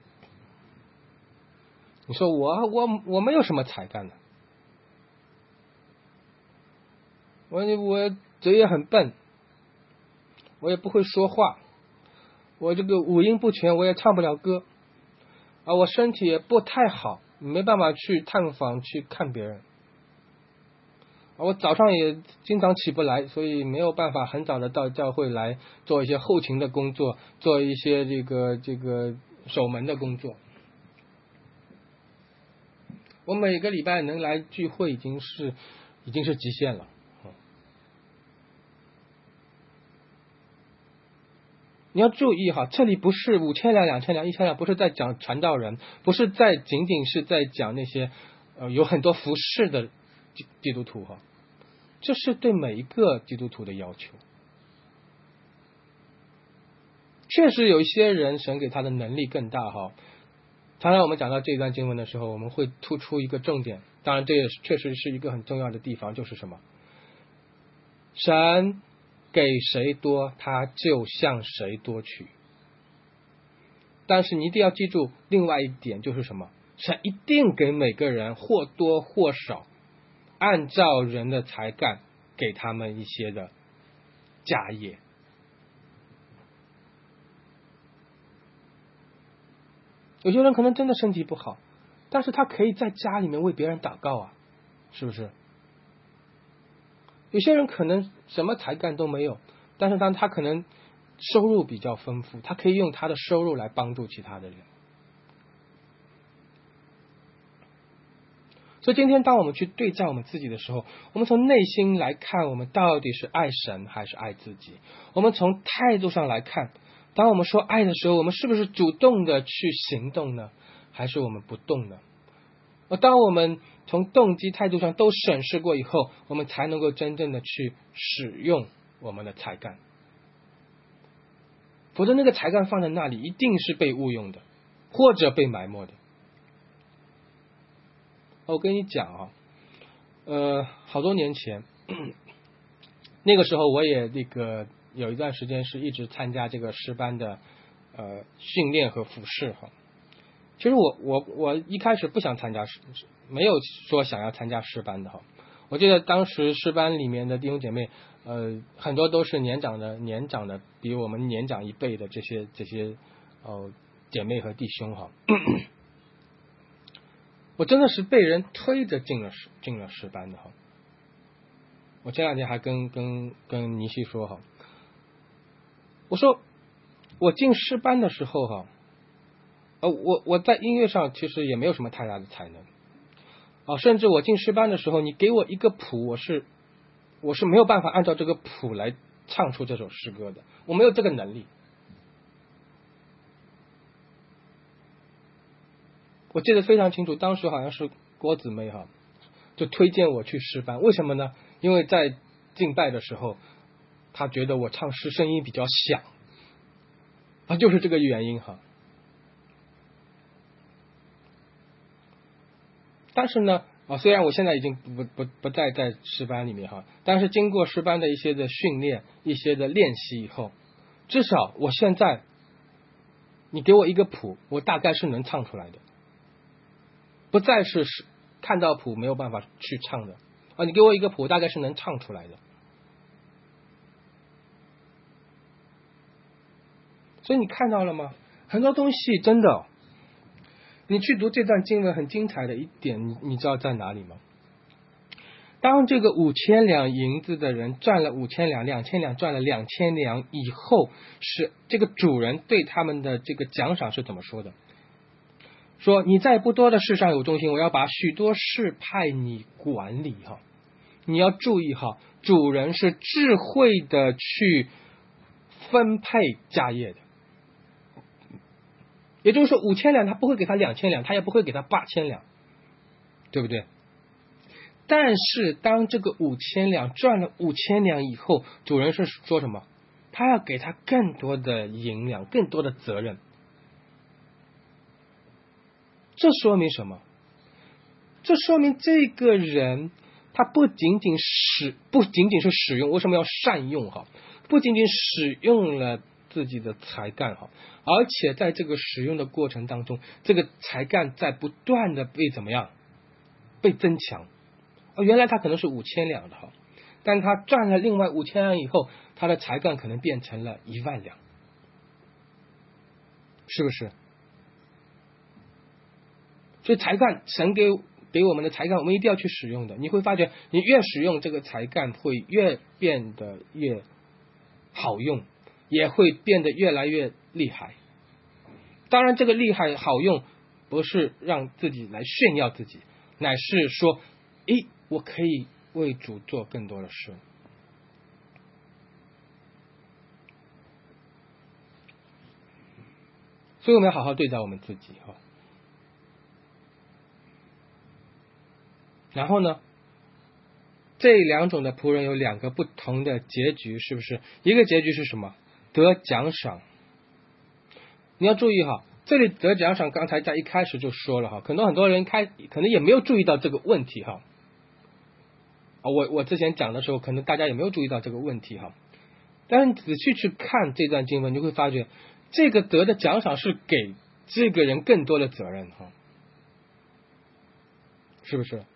你说我没有什么才干的，我嘴也很笨，我也不会说话，我这个五音不全，我也唱不了歌我身体也不太好，没办法去探访去看别人我早上也经常起不来，所以没有办法很早的到教会来做一些后勤的工作，做一些这个守门的工作。我每个礼拜能来聚会已经是已经是极限了。你要注意哈，这里不是5000两、2000两、1000两，不是在讲传道人，不是仅仅是在讲那些有很多服侍的基督徒哈，这是对每一个基督徒的要求。确实有一些人神给他的能力更大哈。常常我们讲到这段经文的时候，我们会突出一个重点，当然这也确实是一个很重要的地方，就是什么？神给谁多，他就向谁多取。但是你一定要记住另外一点，就是什么？神一定给每个人或多或少，按照人的才干给他们一些的家业。有些人可能真的身体不好，但是他可以在家里面为别人祷告啊，是不是？有些人可能什么才干都没有，但是他可能收入比较丰富，他可以用他的收入来帮助其他的人。所以今天当我们去对照我们自己的时候，我们从内心来看，我们到底是爱神还是爱自己？我们从态度上来看，当我们说爱的时候，我们是不是主动的去行动呢？还是我们不动呢？当我们从动机态度上都审视过以后，我们才能够真正的去使用我们的才干。否则那个才干放在那里，一定是被误用的，或者被埋没的。我跟你讲好多年前，那个时候我也有一段时间是一直参加这个诗班的训练和服侍哈。其实我一开始不想参加没有说想要参加诗班的哈。我记得当时诗班里面的弟兄姐妹很多都是年长的比我们年长一辈的这些姐妹和弟兄哈。我真的是被人推着进了诗班的哈。我这两天还跟尼西说哈，我说我进诗班的时候哈，我在音乐上其实也没有什么太大的才能甚至我进诗班的时候，你给我一个谱，我是没有办法按照这个谱来唱出这首诗歌的，我没有这个能力。我记得非常清楚，当时好像是郭姊妹哈，就推荐我去诗班。为什么呢？因为在敬拜的时候，她觉得我唱诗声音比较响就是这个原因哈。但是呢虽然我现在已经不再在诗班里面哈，但是经过诗班的一些的训练、一些的练习以后，至少我现在你给我一个谱，我大概是能唱出来的，不再是看到谱没有办法去唱的你给我一个谱，大概是能唱出来的。所以你看到了吗？很多东西真的你去读这段经文很精彩的一点，你知道在哪里吗？当这个5000两银子的人赚了5000两，2000两赚了2000两以后，是这个主人对他们的这个奖赏是怎么说的？说你在不多的事上有忠心，我要把许多事派你管理哈。你要注意哈，主人是智慧的去分配家业的。也就是说5000两他不会给他2000两，他也不会给他8000两，对不对？但是当这个5000两赚了5000两以后，主人是说什么？他要给他更多的银两，更多的责任。这说明什么？这说明这个人他不仅仅是使用，为什么要善用哈？不仅仅使用了自己的才干哈，而且在这个使用的过程当中，这个才干在不断的被怎么样？被增强。原来他可能是5000两的哈，但他赚了另外5000两以后，他的才干可能变成了10000两，是不是？所以才干，神给我们的才干，我们一定要去使用的。你会发觉，你越使用这个才干，会越变得越好用，也会变得越来越厉害。当然，这个厉害好用，不是让自己来炫耀自己，乃是说，我可以为主做更多的事。所以我们要好好对待我们自己哈。然后呢，这两种的仆人有两个不同的结局，是不是？一个结局是什么？得奖赏。你要注意哈，这里得奖赏，刚才在一开始就说了哈，可能很多人可能也没有注意到这个问题哈。我之前讲的时候，可能大家也没有注意到这个问题哈。但是你仔细去看这段经文，你就会发觉，这个得的奖赏是给这个人更多的责任哈，是不是？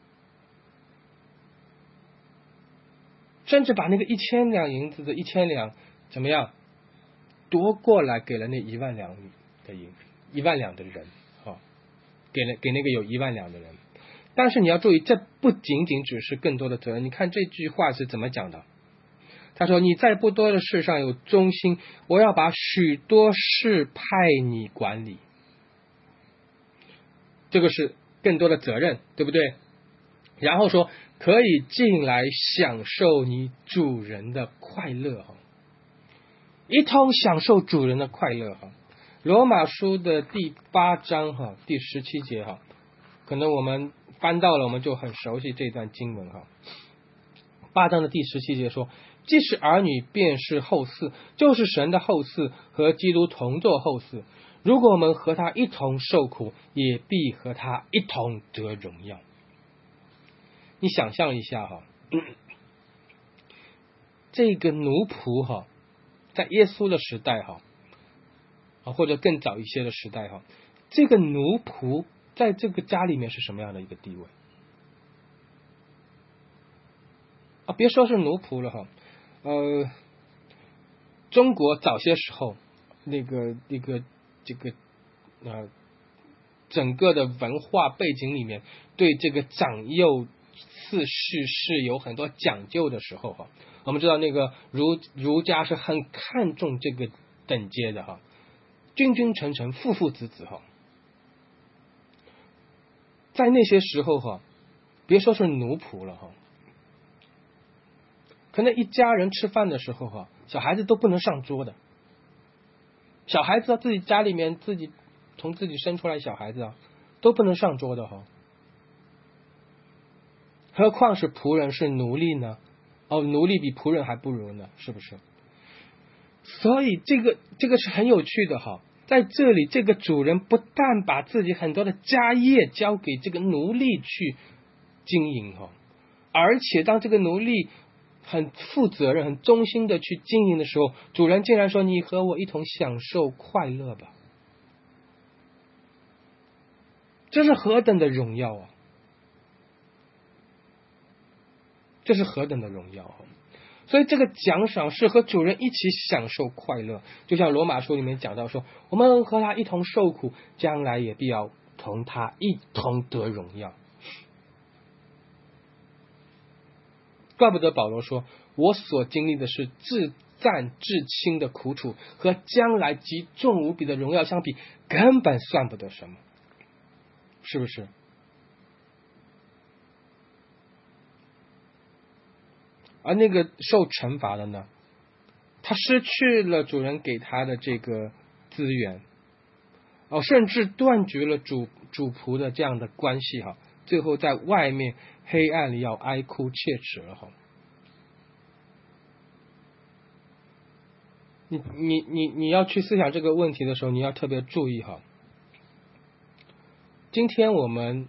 甚至把那个1000两银子的1000两怎么样夺过来，给了那10000两的10000两的人啊，给那个有10000两的人。但是你要注意，这不仅仅只是更多的责任。你看这句话是怎么讲的？他说：“你在不多的事上有忠心，我要把许多事派你管理。”这个是更多的责任，对不对？然后说可以进来享受你主人的快乐哈，一同享受主人的快乐哈。罗马书的第8章哈，第17节哈，可能我们翻到了，我们就很熟悉这段经文哈。8章的第17节说：“即使儿女便是后嗣，就是神的后嗣，和基督同作后嗣。如果我们和他一同受苦，也必和他一同得荣耀。”你想象一下哈，这个奴仆哈，在耶稣的时代哈，或者更早一些的时代哈，这个奴仆在这个家里面是什么样的一个地位啊？别说是奴仆了哈，中国早些时候整个的文化背景里面，对这个长幼次序是有很多讲究的时候哈。我们知道那个儒家是很看重这个等阶的哈，君君臣臣，父父子子哈。在那些时候哈，别说是奴仆了哈，可能一家人吃饭的时候哈，小孩子都不能上桌的。小孩子自己家里面从自己生出来，小孩子都不能上桌的哈。何况是仆人是奴隶呢？奴隶比仆人还不如呢，是不是？所以这个是很有趣的哈。在这里，这个主人不但把自己很多的家业交给这个奴隶去经营哈，而且当这个奴隶很负责任、很忠心的去经营的时候，主人竟然说：“你和我一同享受快乐吧。”这是何等的荣耀啊！这是何等的荣耀啊！所以这个奖赏是和主人一起享受快乐，就像罗马书里面讲到说，我们和他一同受苦，将来也必要同他一同得荣耀。怪不得保罗说，我所经历的是至赞至轻的苦楚，和将来极重无比的荣耀相比，根本算不得什么，是不是？而那个受惩罚的呢，他失去了主人给他的这个资源，甚至断绝了主仆的这样的关系哈，最后在外面黑暗里要哀哭切齿了哈。你要去思想这个问题的时候，你要特别注意哈。今天我们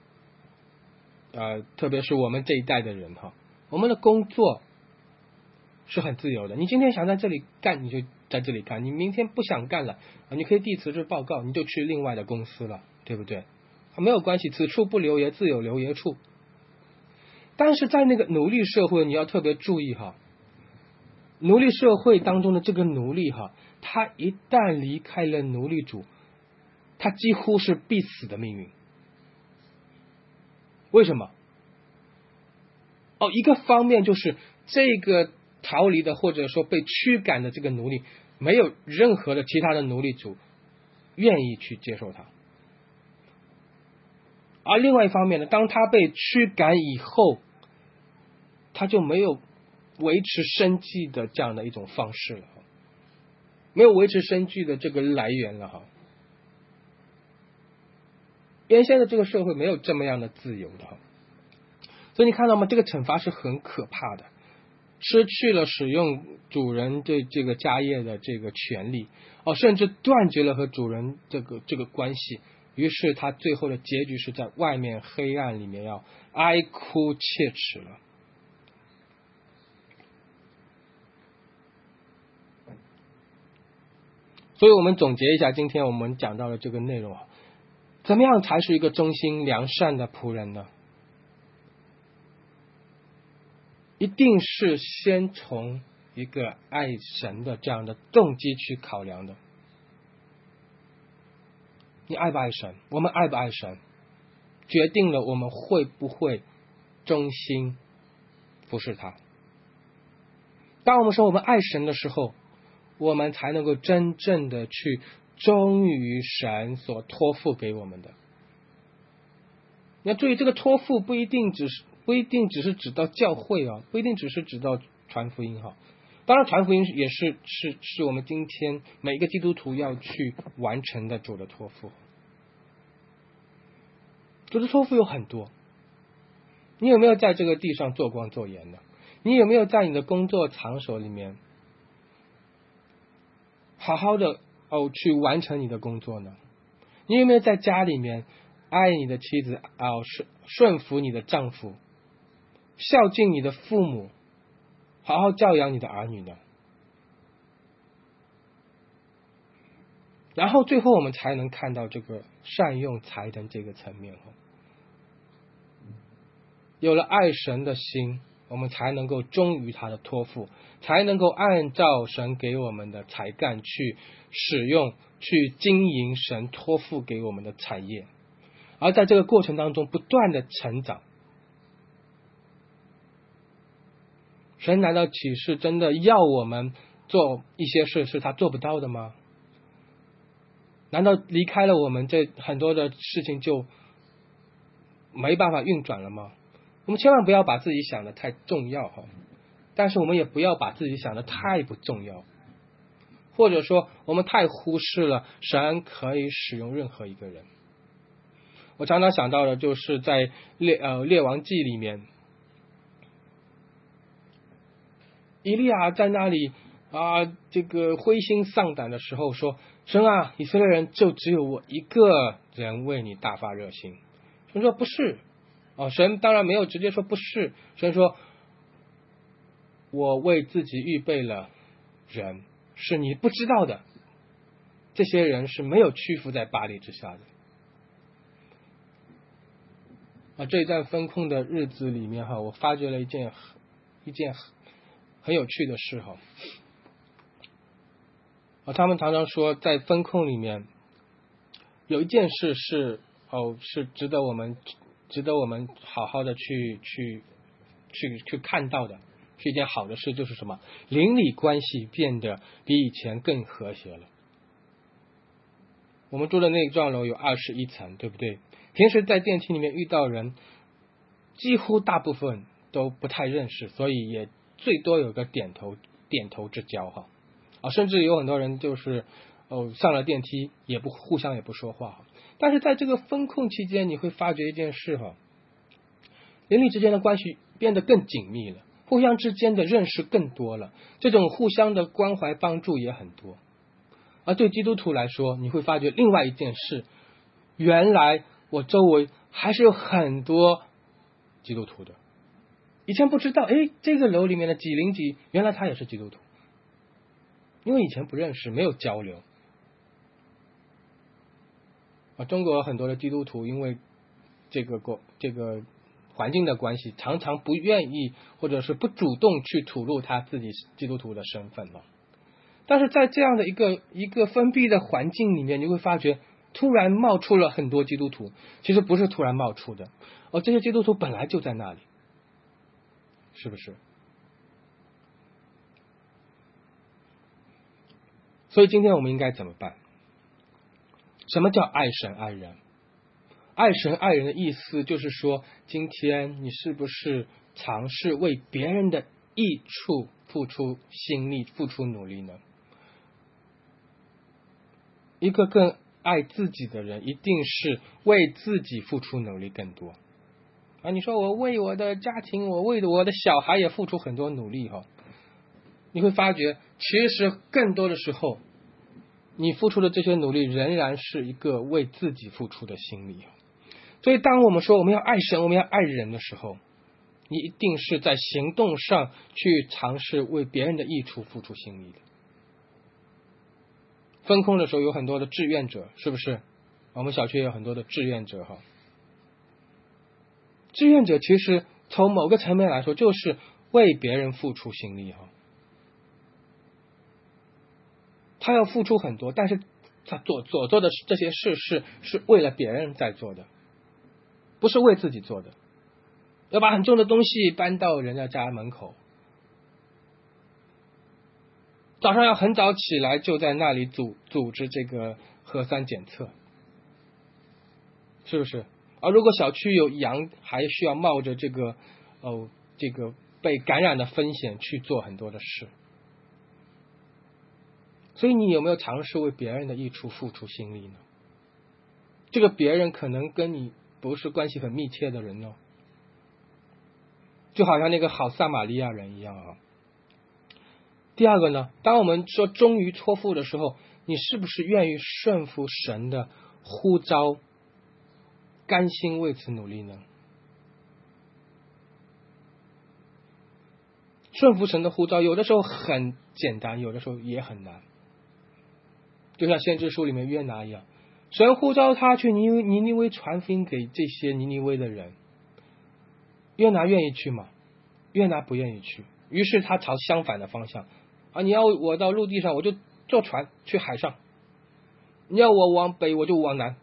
特别是我们这一代的人哈，我们的工作是很自由的，你今天想在这里干你就在这里干，你明天不想干了你可以递辞职报告，你就去另外的公司了，对不对？没有关系，此处不留爷，自有留爷处。但是在那个奴隶社会，你要特别注意哈，奴隶社会当中的这个奴隶哈，他一旦离开了奴隶主，他几乎是必死的命运。为什么？一个方面就是这个逃离的或者说被驱赶的这个奴隶，没有任何的其他的奴隶主愿意去接受他。而另外一方面呢，当他被驱赶以后， 他就没有维持生计的这样的一种方式了，没有维持生计的这个来源了哈。原先的这个社会没有这么样的自由的，所以你看到吗？这个惩罚是很可怕的，失去了使用主人对这个家业的这个权利，甚至断绝了和主人这个关系。于是他最后的结局是在外面黑暗里面要哀哭切齿了。所以我们总结一下今天我们讲到的这个内容，怎么样才是一个忠心良善的仆人呢？一定是先从一个爱神的这样的动机去考量的。你爱不爱神？我们爱不爱神，决定了我们会不会忠心服侍他。当我们说我们爱神的时候，我们才能够真正的去忠于神所托付给我们的。你要注意，这个托付不一定只是指到教会啊，不一定只是指到传福音哈。当然传福音也是我们今天每一个基督徒要去完成的主的托付。主的托付有很多，你有没有在这个地上做光做盐呢？你有没有在你的工作场所里面好好的去完成你的工作呢？你有没有在家里面爱你的妻子顺服你的丈夫，孝敬你的父母，好好教养你的儿女呢？然后最后我们才能看到这个善用才能这个层面。有了爱神的心，我们才能够忠于他的托付，才能够按照神给我们的才干去使用，去经营神托付给我们的产业，而在这个过程当中不断的成长。神难道岂是真的要我们做一些事是他做不到的吗？难道离开了我们，这很多的事情就没办法运转了吗？我们千万不要把自己想的太重要，但是我们也不要把自己想的太不重要，或者说我们太忽视了神可以使用任何一个人。我常常想到的就是在列王记里面，以利亚在那里这个灰心丧胆的时候说，神啊，以色列人就只有我一个人为你大发热心。神说不是，神当然没有直接说不是，神说我为自己预备了人，是你不知道的，这些人是没有屈服在巴力之下的。这一段分控的日子里面我发觉了一件很有趣的事他们常常说在分控里面有一件事是值得我们好好的去看到的，是一件好的事，就是什么？邻里关系变得比以前更和谐了。我们住的那幢楼有21层，对不对？平时在电梯里面遇到人，几乎大部分都不太认识，所以也最多有个点头之交甚至有很多人就是上了电梯也不互相也不说话。但是在这个分控期间，你会发觉一件事邻里之间的关系变得更紧密了，互相之间的认识更多了，这种互相的关怀帮助也很多。而对基督徒来说，你会发觉另外一件事，原来我周围还是有很多基督徒的，以前不知道这个楼里面的几零几原来他也是基督徒，因为以前不认识，没有交流。中国很多的基督徒因为这个环境的关系，常常不愿意或者是不主动去吐露他自己基督徒的身份但是在这样的一个封闭的环境里面，你会发觉突然冒出了很多基督徒，其实不是突然冒出的这些基督徒本来就在那里，是不是？所以今天我们应该怎么办？什么叫爱神爱人？爱神爱人的意思就是说，今天你是不是尝试为别人的益处付出心力、付出努力呢？一个更爱自己的人，一定是为自己付出努力更多。你说我为我的家庭，我为我的小孩也付出很多努力你会发觉，其实更多的时候，你付出的这些努力仍然是一个为自己付出的心力。所以当我们说我们要爱神，我们要爱人的时候，你一定是在行动上去尝试为别人的益处付出心力的。分空的时候有很多的志愿者，是不是？我们小区也有很多的志愿者志愿者其实从某个层面来说，就是为别人付出心力他要付出很多，但是他所做的这些事是为了别人在做的，不是为自己做的。要把很重的东西搬到人家家门口，早上要很早起来，就在那里组织这个核酸检测，是不是？而如果小区有羊，还需要冒着这个被感染的风险去做很多的事。所以你有没有尝试为别人的益处付出心力呢？这个别人可能跟你不是关系很密切的人就好像那个好撒玛利亚人一样第二个呢，当我们说忠于托付的时候，你是不是愿意顺服神的呼召，甘心为此努力呢？顺服神的呼召有的时候很简单，有的时候也很难。就像先知书里面约拿一样，神呼召他去尼尼微传福音给这些尼尼微的人，约拿愿意去吗？约拿不愿意去，于是他朝相反的方向你要我到陆地上，我就坐船去海上；你要我往北，我就往南。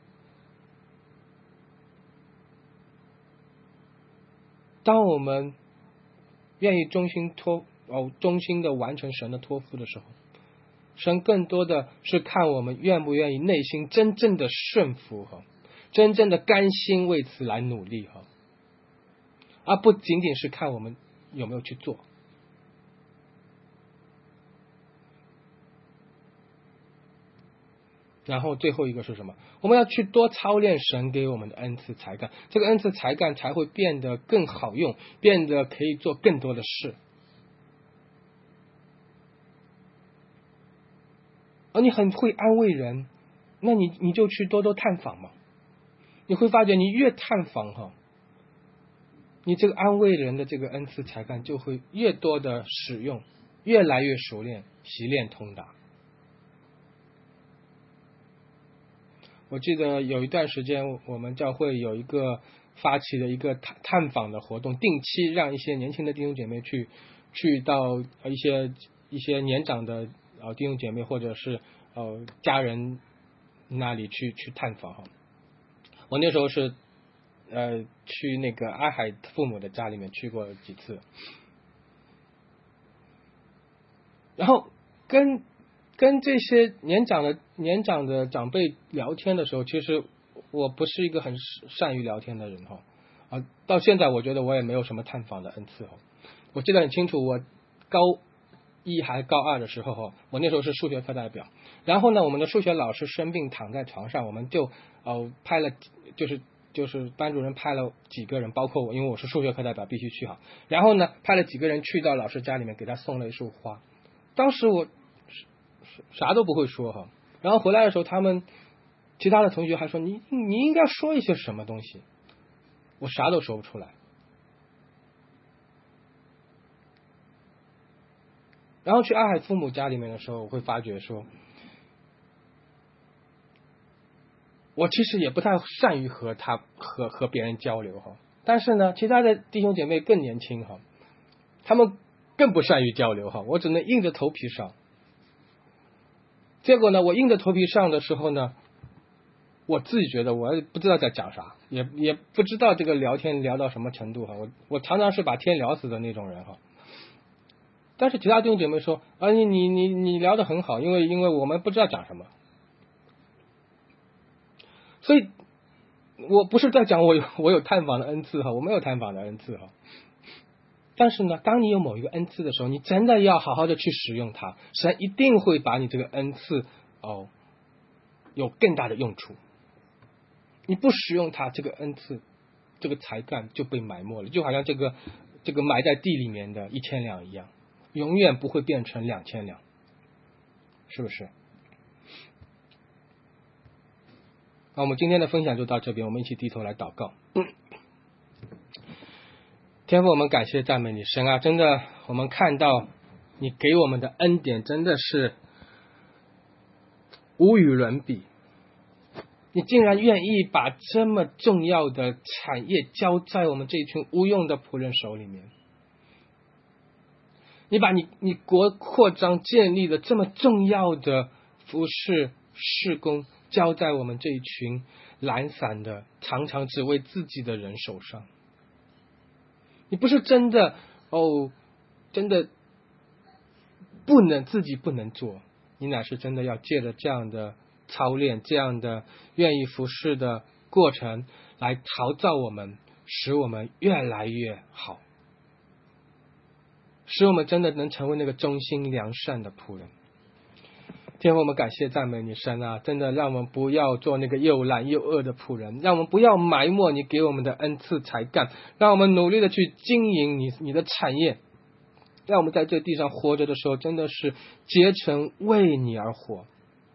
当我们愿意衷心的完成神的托付的时候，神更多的是看我们愿不愿意内心真正的顺服真正的甘心为此来努力而不仅仅是看我们有没有去做。然后最后一个是什么？我们要去多操练神给我们的恩赐才干，这个恩赐才干才会变得更好用，变得可以做更多的事。而你很会安慰人，那你就去多多探访嘛。你会发觉你越探访你这个安慰人的这个恩赐才干就会越多的使用，越来越熟练，习练通达。我记得有一段时间我们教会有一个发起的一个探访的活动，定期让一些年轻的弟兄姐妹去到一些年长的弟兄姐妹或者是家人那里去探访我那时候是去那个阿海父母的家里面去过几次，然后跟这些年长的长辈聊天的时候，其实我不是一个很善于聊天的人到现在我觉得我也没有什么探访的恩赐我记得很清楚，我高一还高二的时候我那时候是数学课代表，然后呢我们的数学老师生病躺在床上，我们就派了就是班主任派了几个人，包括我，因为我是数学课代表必须去然后呢派了几个人去到老师家里面给他送了一束花。当时我啥都不会说然后回来的时候他们其他的同学还说你应该说一些什么东西，我啥都说不出来。然后去阿海父母家里面的时候，我会发觉说我其实也不太善于和别人交流但是呢其他的弟兄姐妹更年轻他们更不善于交流我只能硬着头皮上。结果呢我硬着头皮上的时候呢，我自己觉得我不知道在讲啥，也不知道这个聊天聊到什么程度我常常是把天聊死的那种人但是其他弟兄姐妹说你聊得很好，因为我们不知道讲什么。所以我不是在讲我有探访的恩赐我没有探访的恩赐但是呢，当你有某一个恩赐的时候，你真的要好好的去使用它，神一定会把你这个恩赐有更大的用处。你不使用它，这个恩赐这个才干就被埋没了，就好像这个埋在地里面的1000两一样，永远不会变成2000两，是不是？那我们今天的分享就到这边，我们一起低头来祷告。天父，我们感谢赞美你，神啊，真的我们看到你给我们的恩典真的是无与伦比，你竟然愿意把这么重要的产业交在我们这一群无用的仆人手里面，你把你国扩张建立的这么重要的服事事工交在我们这一群懒散的常常只为自己的人手上。你不是真的真的自己不能做，你乃是真的要借着这样的操练，这样的愿意服侍的过程来陶造我们，使我们越来越好，使我们真的能成为那个忠心良善的仆人。天父，我们感谢赞美你，神啊，真的让我们不要做那个又懒又恶的仆人，让我们不要埋没你给我们的恩赐才干，让我们努力的去经营你的产业，让我们在这地上活着的时候真的是竭诚为你而活。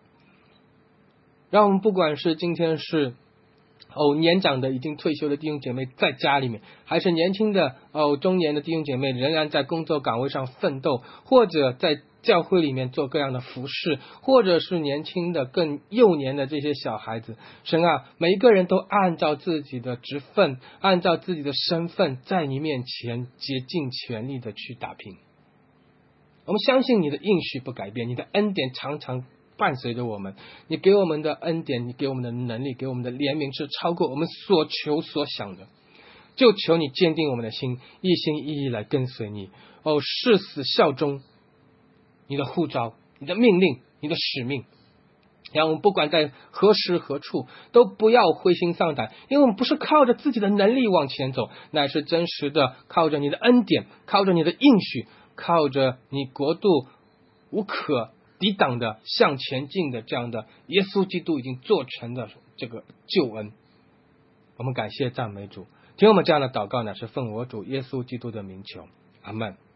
让我们不管是今天是年长的已经退休的弟兄姐妹在家里面，还是年轻的中年的弟兄姐妹仍然在工作岗位上奋斗，或者在教会里面做各样的服事，或者是年轻的更幼年的这些小孩子，神啊，每一个人都按照自己的职分，按照自己的身份，在你面前竭尽全力的去打拼。我们相信你的应许不改变，你的恩典常常伴随着我们，你给我们的恩典，你给我们的能力，给我们的怜悯是超过我们所求所想的，就求你坚定我们的心，一心一意来跟随你，誓死效忠你的呼召，你的命令，你的使命。让我们不管在何时何处都不要灰心丧胆，因为我们不是靠着自己的能力往前走，乃是真实的靠着你的恩典，靠着你的应许，靠着你国度无可抵挡的向前进的这样的耶稣基督已经做成的这个救恩。我们感谢赞美主，听我们这样的祷告呢，是奉我主耶稣基督的名求，阿们。